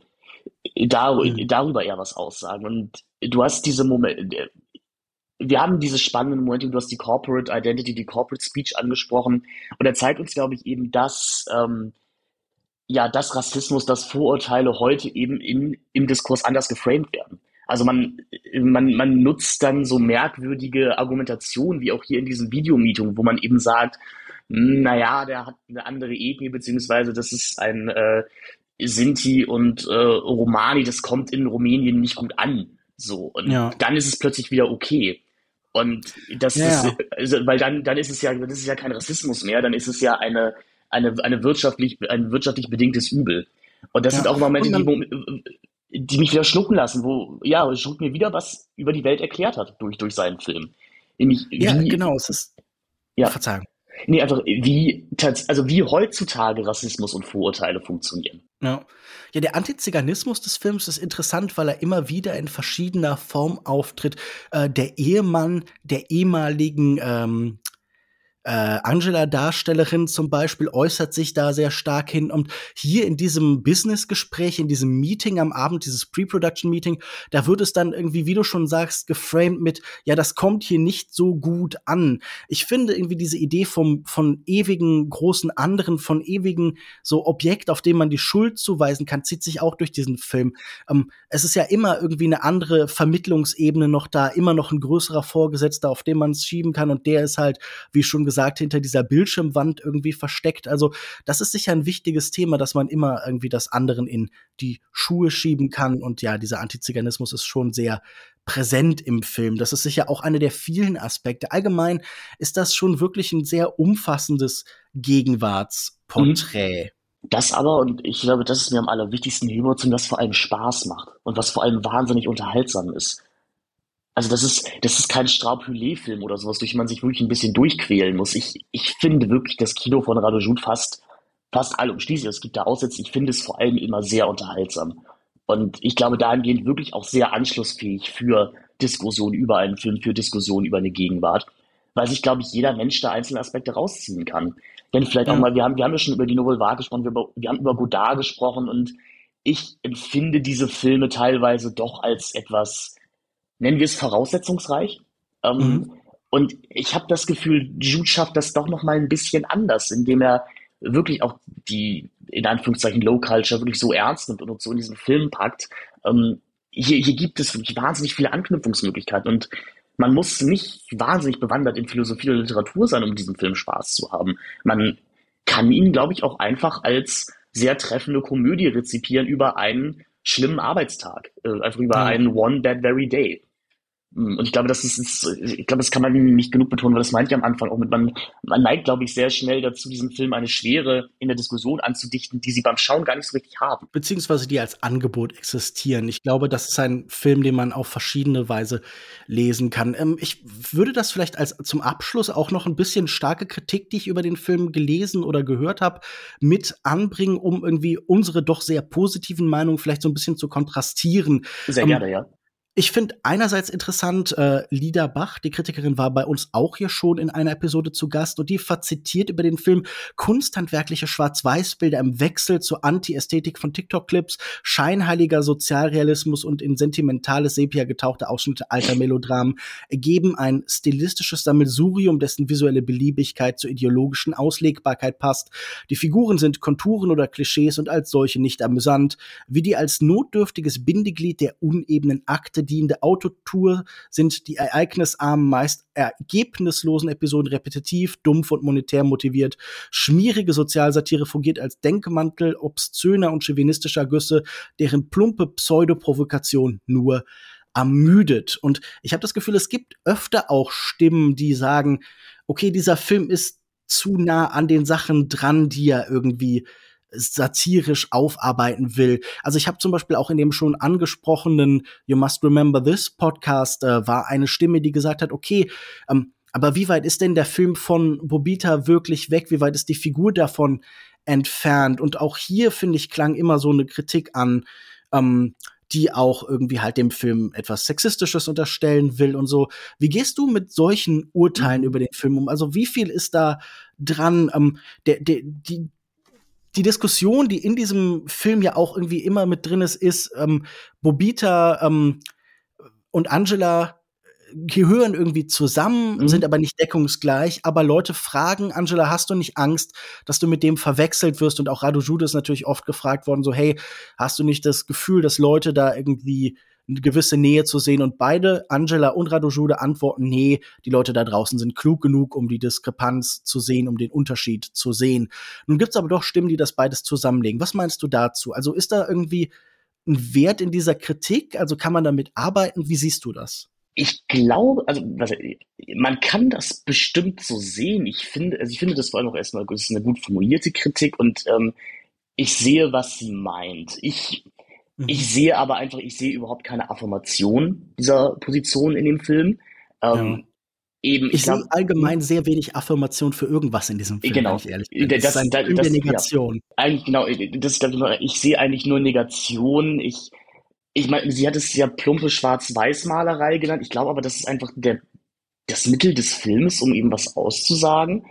dar Mhm. darüber eher was aussagen. Und du hast diese Momente, wir haben diese spannenden Momente, du hast die Corporate Identity, die Corporate Speech angesprochen. Und er zeigt uns, glaube ich, eben, dass, ähm, ja, dass Rassismus, dass Vorurteile heute eben in, im Diskurs anders geframed werden. Also man, man, man nutzt dann so merkwürdige Argumentationen, wie auch hier in diesem Videomeeting, wo man eben sagt, naja, der hat eine andere Ethnie, beziehungsweise das ist ein äh, Sinti und äh, Romani, das kommt in Rumänien nicht gut an. So, und Ja. dann ist es plötzlich wieder okay. Und das, Ja, das, ja. also, weil dann, dann ist es ja, dann ist es ja kein Rassismus mehr, dann ist es ja eine, eine, eine wirtschaftlich, ein wirtschaftlich bedingtes Übel. Und das sind Ja. auch Und Momente, die, man, die mich wieder schlucken lassen, wo, ja, Jude mir wieder was über die Welt erklärt hat durch, durch seinen Film. Nämlich ja, wie, genau, es ist, ja, Verzeihung. nee, einfach wie, tats- also wie heutzutage Rassismus und Vorurteile funktionieren. Ja. Ja, der Antiziganismus des Films ist interessant, weil er immer wieder in verschiedener Form auftritt. Äh, der Ehemann der ehemaligen ähm, äh, Angela-Darstellerin zum Beispiel äußert sich da sehr stark hin. Und hier in diesem Business-Gespräch, in diesem Meeting am Abend, dieses Pre-Production-Meeting, da wird es dann irgendwie, wie du schon sagst, geframed mit, ja, das kommt hier nicht so gut an. Ich finde irgendwie diese Idee vom, von ewigen großen anderen, von ewigen so Objekt, auf dem man die Schuld zuweisen kann, zieht sich auch durch diesen Film. Ähm, es ist ja immer irgendwie eine andere Vermittlungsebene noch da, immer noch ein größerer Vorgesetzter, auf den man es schieben kann. Und der ist halt, wie schon gesagt, hinter dieser Bildschirmwand irgendwie versteckt. Also das ist sicher ein wichtiges Thema, dass man immer irgendwie das anderen in die Schuhe schieben kann. Und ja, dieser Antiziganismus ist schon sehr präsent im Film. Das ist sicher auch einer der vielen Aspekte. Allgemein ist das schon wirklich ein sehr umfassendes Mhm. Gegenwartsporträt. Das aber, und ich glaube, das ist mir am allerwichtigsten, die Emotion, was vor allem Spaß macht und was vor allem wahnsinnig unterhaltsam ist. Also das ist, das ist kein Straub-Huillet-Film oder sowas, durch den man sich wirklich ein bisschen durchquälen muss. Ich, ich finde wirklich das Kino von Radojud fast, fast allumschließlich. Es gibt da Aussätze, ich finde es vor allem immer sehr unterhaltsam. Und ich glaube dahingehend wirklich auch sehr anschlussfähig für Diskussionen über einen Film, für Diskussionen über eine Gegenwart, weil sich, glaube ich, jeder Mensch da einzelne Aspekte rausziehen kann. Denn vielleicht auch Ja. mal, wir haben, wir haben ja schon über die Nouvelle Vague gesprochen, wir, über, wir haben über Godard gesprochen und ich empfinde diese Filme teilweise doch als etwas, nennen wir es voraussetzungsreich. Ähm, Mhm. und ich habe das Gefühl, Jude schafft das doch noch mal ein bisschen anders, indem er wirklich auch die, in Anführungszeichen, Low Culture wirklich so ernst nimmt und uns so in diesen Film packt. Ähm, hier, hier gibt es wirklich wahnsinnig viele Anknüpfungsmöglichkeiten und man muss nicht wahnsinnig bewandert in Philosophie oder Literatur sein, um diesen Film Spaß zu haben. Man kann ihn, glaube ich, auch einfach als sehr treffende Komödie rezipieren über einen schlimmen Arbeitstag, äh, einfach über Ja. einen One Bad Very Day. Mm, Und ich glaube, das ist, ist, ich glaube, das kann man nicht genug betonen, weil das meinte ich am Anfang auch mit, man, man neigt, glaube ich, sehr schnell dazu, diesem Film eine Schwere in der Diskussion anzudichten, die sie beim Schauen gar nicht so richtig haben. Beziehungsweise die als Angebot existieren. Ich glaube, das ist ein Film, den man auf verschiedene Weise lesen kann. Ähm, ich würde das vielleicht als zum Abschluss auch noch ein bisschen starke Kritik, die ich über den Film gelesen oder gehört habe, mit anbringen, um irgendwie unsere doch sehr positiven Meinungen vielleicht so ein bisschen zu kontrastieren. Sehr Ähm, gerne, ja. Ich finde einerseits interessant, äh, Lida Bach, die Kritikerin, war bei uns auch hier schon in einer Episode zu Gast und die fazitiert über den Film kunsthandwerkliche Schwarz-Weiß-Bilder im Wechsel zur Anti-Ästhetik von TikTok-Clips, scheinheiliger Sozialrealismus und in sentimentales Sepia getauchte Ausschnitte alter Melodramen ergeben ein stilistisches Sammelsurium, dessen visuelle Beliebigkeit zur ideologischen Auslegbarkeit passt. Die Figuren sind Konturen oder Klischees und als solche nicht amüsant, wie die als notdürftiges Bindeglied der unebenen Akte dienende Autotour sind die ereignisarmen, meist ergebnislosen Episoden repetitiv, dumpf und monetär motiviert. Schmierige Sozialsatire fungiert als Denkmantel obszöner und chauvinistischer Güsse, deren plumpe Pseudoprovokation nur ermüdet. Und ich habe das Gefühl, es gibt öfter auch Stimmen, die sagen, okay, dieser Film ist zu nah an den Sachen dran, die er irgendwie satirisch aufarbeiten will. Also ich habe zum Beispiel auch in dem schon angesprochenen You Must Remember This Podcast äh, war eine Stimme, die gesagt hat, okay, ähm, aber wie weit ist denn der Film von Bobita wirklich weg? Wie weit ist die Figur davon entfernt? Und auch hier, finde ich, klang immer so eine Kritik an, ähm, die auch irgendwie halt dem Film etwas Sexistisches unterstellen will und so. Wie gehst du mit solchen Urteilen Mhm. über den Film um? Also wie viel ist da dran? Ähm, der, der, die, die Diskussion, die in diesem Film ja auch irgendwie immer mit drin ist, ist, ähm, Bobita ähm, und Angela gehören irgendwie zusammen, sind Mhm. aber nicht deckungsgleich. Aber Leute fragen Angela, hast du nicht Angst, dass du mit dem verwechselt wirst? Und auch Radu Jude ist natürlich oft gefragt worden, so, hey, hast du nicht das Gefühl, dass Leute da irgendwie eine gewisse Nähe zu sehen? Und beide, Angela und Radu Jude, antworten, nee, die Leute da draußen sind klug genug, um die Diskrepanz zu sehen, um den Unterschied zu sehen. Nun gibt's aber doch Stimmen, die das beides zusammenlegen. Was meinst du dazu? Also ist da irgendwie ein Wert in dieser Kritik? Also kann man damit arbeiten? Wie siehst du das? Ich glaube, also was, man kann das bestimmt so sehen. Ich finde, also ich finde das vor allem auch erstmal, das ist eine gut formulierte Kritik und ähm, ich sehe, was sie meint. Ich, Mhm. ich sehe aber einfach, ich sehe überhaupt keine Affirmation dieser Position in dem Film. Ja. Ähm, eben, ich Ich sehe glaube, allgemein sehr wenig Affirmation für irgendwas in diesem Film, wenn genau, ich ehrlich bin. Es ist das, ein das, Film der das, ja, Negation. eigentlich genau, das, glaub ich, nur- ich sehe eigentlich nur Negation. Ich, ich meine, sie hat es ja plumpe Schwarz-Weiß-Malerei genannt. Ich glaube aber, das ist einfach der, das Mittel des Films, um eben was auszusagen.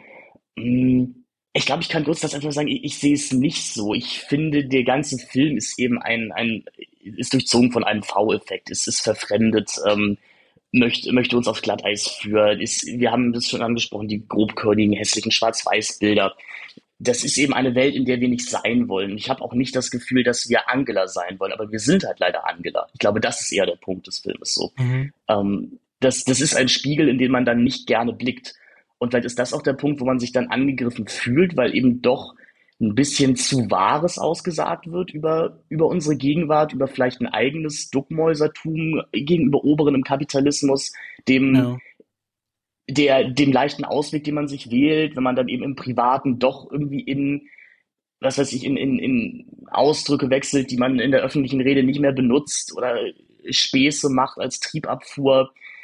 Mm, Ich glaube, ich kann kurz das einfach sagen, ich, ich sehe es nicht so. Ich finde, der ganze Film ist eben ein, ein ist durchzogen von einem V-Effekt. Es ist verfremdet, ähm, möchte, möchte uns auf Glatteis führen. Ist, wir haben das schon angesprochen, die grobkörnigen, hässlichen Schwarz-Weiß-Bilder. Das ist eben eine Welt, in der wir nicht sein wollen. Ich habe auch nicht das Gefühl, dass wir Angela sein wollen, aber wir sind halt leider Angela. Ich glaube, das ist eher der Punkt des Filmes so. Mhm. Ähm, das, das ist ein Spiegel, in den man dann nicht gerne blickt. Und vielleicht ist das auch der Punkt, wo man sich dann angegriffen fühlt, weil eben doch ein bisschen zu Wahres ausgesagt wird über, über unsere Gegenwart, über vielleicht ein eigenes Duckmäusertum gegenüber Oberen im Kapitalismus, dem, Ja. der, dem leichten Ausweg, den man sich wählt, wenn man dann eben im Privaten doch irgendwie in, was weiß ich, in, in, in Ausdrücke wechselt, die man in der öffentlichen Rede nicht mehr benutzt oder Späße macht als Triebabfuhr.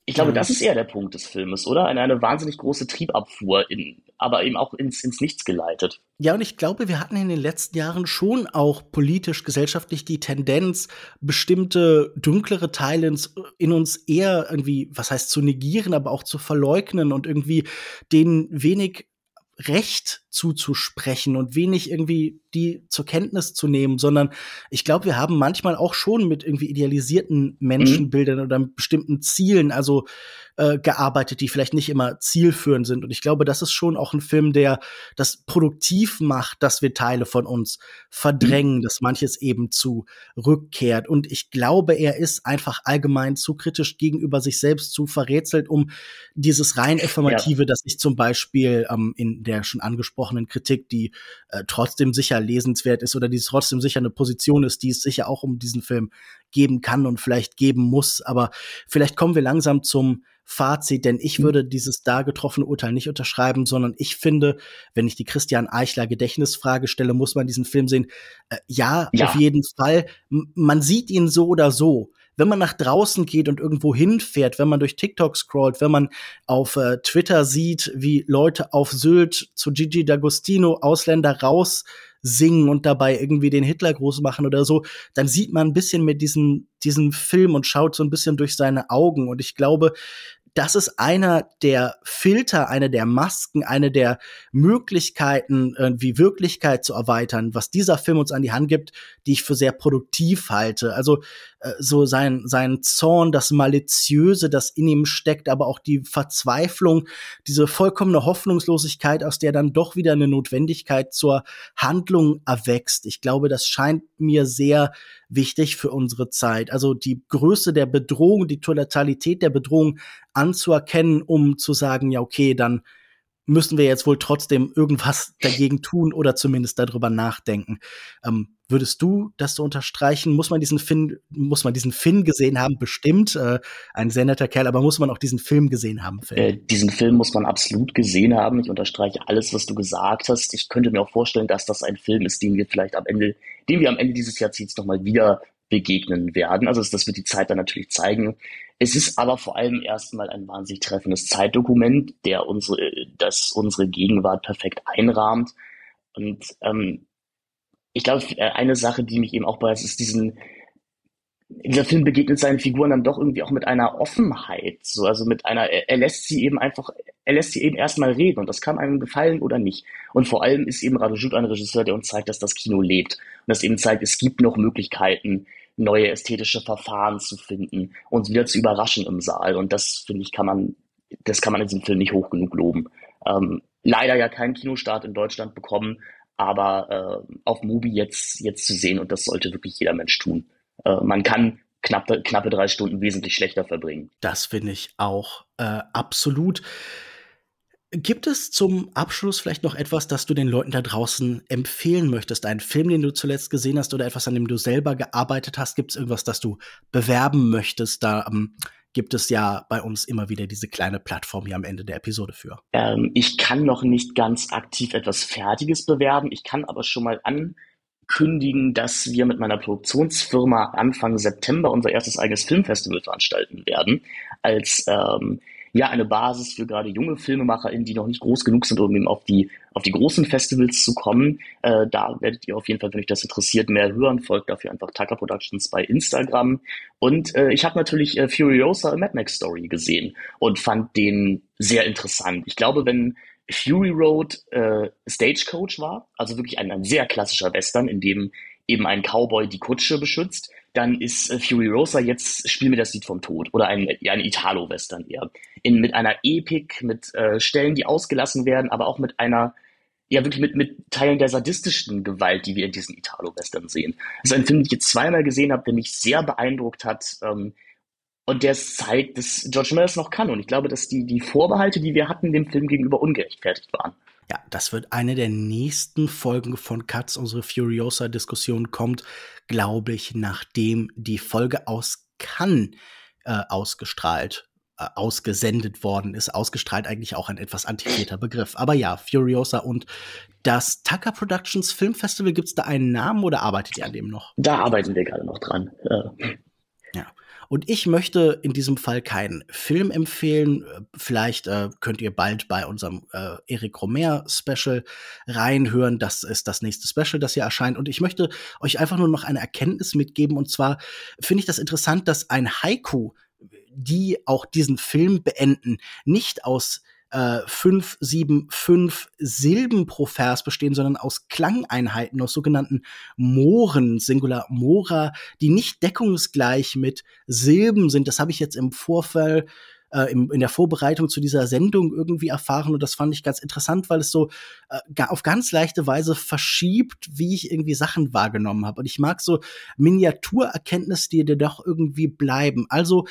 Ich glaube, Mhm. das ist eher der Punkt des Filmes, oder? Eine, eine wahnsinnig große Triebabfuhr, in, aber eben auch ins, ins Nichts geleitet. Ja, und ich glaube, wir hatten in den letzten Jahren schon auch politisch, gesellschaftlich die Tendenz, bestimmte dunklere Teile ins in uns eher irgendwie, was heißt zu negieren, aber auch zu verleugnen und irgendwie denen wenig Recht zuzusprechen und wenig irgendwie die zur Kenntnis zu nehmen, sondern ich glaube, wir haben manchmal auch schon mit irgendwie idealisierten Mhm. Menschenbildern oder mit bestimmten Zielen, also äh, gearbeitet, die vielleicht nicht immer zielführend sind. Und ich glaube, das ist schon auch ein Film, der das produktiv macht, dass wir Teile von uns Mhm. verdrängen, dass manches eben zurückkehrt. Und ich glaube, er ist einfach allgemein zu kritisch gegenüber sich selbst zu verrätselt, um dieses rein Ja, Affirmative, das ich zum Beispiel ähm, in der schon angesprochenen Kritik, die äh, trotzdem sicher lesenswert ist oder die trotzdem sicher eine Position ist, die es sicher auch um diesen Film geben kann und vielleicht geben muss. Aber vielleicht kommen wir langsam zum Fazit, denn ich mhm. würde dieses da getroffene Urteil nicht unterschreiben, sondern ich finde, wenn ich die Christian Eichler Gedächtnisfrage stelle, muss man diesen Film sehen. Äh, ja, auf Ja, jeden Fall. M man sieht ihn so oder so. Wenn man nach draußen geht und irgendwo hinfährt, wenn man durch TikTok scrollt, wenn man auf äh, Twitter sieht, wie Leute auf Sylt zu Gigi D'Agostino Ausländer raus singen und dabei irgendwie den Hitler groß machen oder so, dann sieht man ein bisschen mit diesem, diesem Film und schaut so ein bisschen durch seine Augen. Und ich glaube, das ist einer der Filter, eine der Masken, eine der Möglichkeiten, irgendwie Wirklichkeit zu erweitern, was dieser Film uns an die Hand gibt, die ich für sehr produktiv halte. Also äh, so sein, sein Zorn, das Maliziöse, das in ihm steckt, aber auch die Verzweiflung, diese vollkommene Hoffnungslosigkeit, aus der dann doch wieder eine Notwendigkeit zur Handlung erwächst. Ich glaube, das scheint mir sehr wichtig für unsere Zeit. Also die Größe der Bedrohung, die Totalität der Bedrohung anzuerkennen, um zu sagen, ja, okay, dann müssen wir jetzt wohl trotzdem irgendwas dagegen tun oder zumindest darüber nachdenken. Ähm, würdest du das so unterstreichen? Muss man diesen Finn, muss man diesen Finn gesehen haben? Bestimmt, äh, ein sehr netter Kerl, aber muss man auch diesen Film gesehen haben, Phil? äh, diesen Film muss man absolut gesehen haben. Ich unterstreiche alles, was du gesagt hast. Ich könnte mir auch vorstellen, dass das ein Film ist, den wir vielleicht am Ende, dem wir am Ende dieses Jahrzehnts nochmal wieder begegnen werden. Also das wird die Zeit dann natürlich zeigen. Es ist aber vor allem erstmal ein wahnsinnig treffendes Zeitdokument, der unsere, das unsere Gegenwart perfekt einrahmt. Und ähm, ich glaube, äh, eine Sache, die mich eben auch begeistert, ist diesen, dieser Film begegnet seinen Figuren dann doch irgendwie auch mit einer Offenheit, so, also mit einer, er, er lässt sie eben einfach, er lässt sie eben erstmal reden und das kann einem gefallen oder nicht. Und vor allem ist eben Radu ein Regisseur, der uns zeigt, dass das Kino lebt und das eben zeigt, es gibt noch Möglichkeiten, neue ästhetische Verfahren zu finden, uns wieder zu überraschen im Saal. Und das, finde ich, kann man, das kann man in diesem Film nicht hoch genug loben. Ähm, leider ja keinen Kinostart in Deutschland bekommen, aber äh, auf Mubi jetzt, jetzt zu sehen und das sollte wirklich jeder Mensch tun. Äh, man kann knappe, knappe drei Stunden wesentlich schlechter verbringen. Das finde ich auch äh, absolut. Gibt es zum Abschluss vielleicht noch etwas, das du den Leuten da draußen empfehlen möchtest? Einen Film, den du zuletzt gesehen hast oder etwas, an dem du selber gearbeitet hast? Gibt es irgendwas, das du bewerben möchtest? Da ähm, gibt es ja bei uns immer wieder diese kleine Plattform hier am Ende der Episode für. Ähm, ich kann noch nicht ganz aktiv etwas Fertiges bewerben. Ich kann aber schon mal ankündigen, dass wir mit meiner Produktionsfirma Anfang September unser erstes eigenes Filmfestival veranstalten werden. Als ähm, ja eine Basis für gerade junge FilmemacherInnen, die noch nicht groß genug sind, um eben auf die auf die großen Festivals zu kommen. Äh, da werdet ihr auf jeden Fall, wenn euch das interessiert, mehr hören. Folgt dafür einfach Tucker Productions bei Instagram. Und äh, ich habe natürlich äh, Furiosa A Mad Max Story gesehen und fand den sehr interessant. Ich glaube, wenn Fury Road äh, Stagecoach war, also wirklich ein, ein sehr klassischer Western, in dem eben ein Cowboy die Kutsche beschützt, dann ist äh, Fury Rosa jetzt Spiel mir das Lied vom Tod oder ein, ja, ein Italo-Western eher. In, mit einer Epik, mit äh, Stellen, die ausgelassen werden, aber auch mit einer, ja wirklich mit, mit Teilen der sadistischen Gewalt, die wir in diesen Italo-Western sehen. Das ist ein Film, den ich jetzt zweimal gesehen habe, der mich sehr beeindruckt hat. Ähm, und der zeigt, dass George Miller es noch kann. Und ich glaube, dass die, die Vorbehalte, die wir hatten, dem Film gegenüber ungerechtfertigt waren. Ja, das wird eine der nächsten Folgen von Katz. Unsere Furiosa-Diskussion kommt, glaube ich, nachdem die Folge aus Cannes äh, ausgestrahlt, äh, ausgesendet worden ist. Ausgestrahlt eigentlich auch ein etwas antiquierter Begriff. Aber ja, Furiosa und das Tucker Productions Filmfestival, gibt es da einen Namen oder arbeitet ihr an dem noch? Da arbeiten wir gerade noch dran. Äh, Ja. Und ich möchte in diesem Fall keinen Film empfehlen. Vielleicht äh, könnt ihr bald bei unserem äh, Eric Romer-Special reinhören. Das ist das nächste Special, das hier erscheint. Und ich möchte euch einfach nur noch eine Erkenntnis mitgeben. Und zwar finde ich das interessant, dass ein Haiku, die auch diesen Film beenden, nicht aus äh, fünf, sieben, fünf Silben pro Vers bestehen, sondern aus Klangeinheiten, aus sogenannten Mohren, Singular Mora, die nicht deckungsgleich mit Silben sind. Das habe ich jetzt im Vorfall äh, im, in der Vorbereitung zu dieser Sendung irgendwie erfahren, und das fand ich ganz interessant, weil es so äh, auf ganz leichte Weise verschiebt, wie ich irgendwie Sachen wahrgenommen habe. Und ich mag so Miniaturerkenntnisse, die dir doch irgendwie bleiben. Also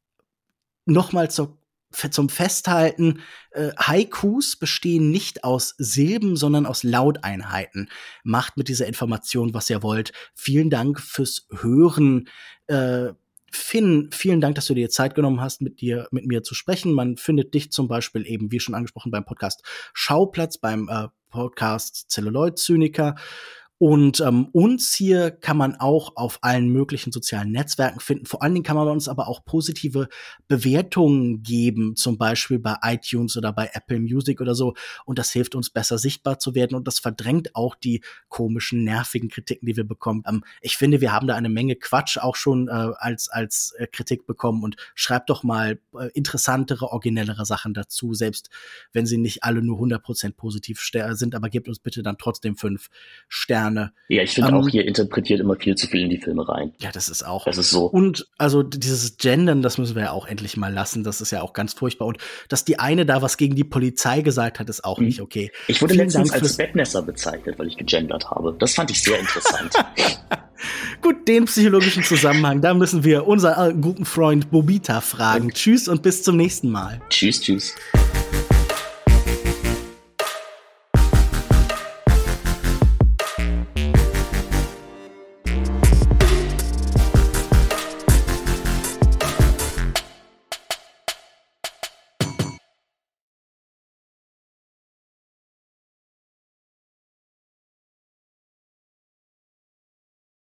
nochmal zur, zum Festhalten, äh, Haikus bestehen nicht aus Silben, sondern aus Lauteinheiten. Macht mit dieser Information, was ihr wollt. Vielen Dank fürs Hören. Äh, Finn, vielen Dank, dass du dir Zeit genommen hast, mit dir, mit mir zu sprechen. Man findet dich zum Beispiel eben, wie schon angesprochen, beim Podcast Schauplatz, beim äh, Podcast Celluloid Zyniker. Und ähm, uns hier kann man auch auf allen möglichen sozialen Netzwerken finden. Vor allen Dingen kann man uns aber auch positive Bewertungen geben, zum Beispiel bei iTunes oder bei Apple Music oder so. Und das hilft uns, besser sichtbar zu werden. Und das verdrängt auch die komischen, nervigen Kritiken, die wir bekommen. Ähm, ich finde, wir haben da eine Menge Quatsch auch schon äh, als als äh, Kritik bekommen. Und schreibt doch mal äh, interessantere, originellere Sachen dazu, selbst wenn sie nicht alle nur hundert Prozent positiv sind. Aber gebt uns bitte dann trotzdem fünf Sterne. Ja, ich finde ähm, auch, ihr interpretiert immer viel zu viel in die Filme rein. Ja, das ist auch. Das ist so. Und also dieses Gendern, das müssen wir ja auch endlich mal lassen. Das ist ja auch ganz furchtbar. Und dass die eine da was gegen die Polizei gesagt hat, ist auch mhm. nicht okay. Ich wurde Vielen letztens Dank als Bettnässer bezeichnet, weil ich gegendert habe. Das fand ich sehr interessant. Gut, den psychologischen Zusammenhang, da müssen wir unseren guten Freund Bobita fragen. Okay. Tschüss und bis zum nächsten Mal. Tschüss, tschüss.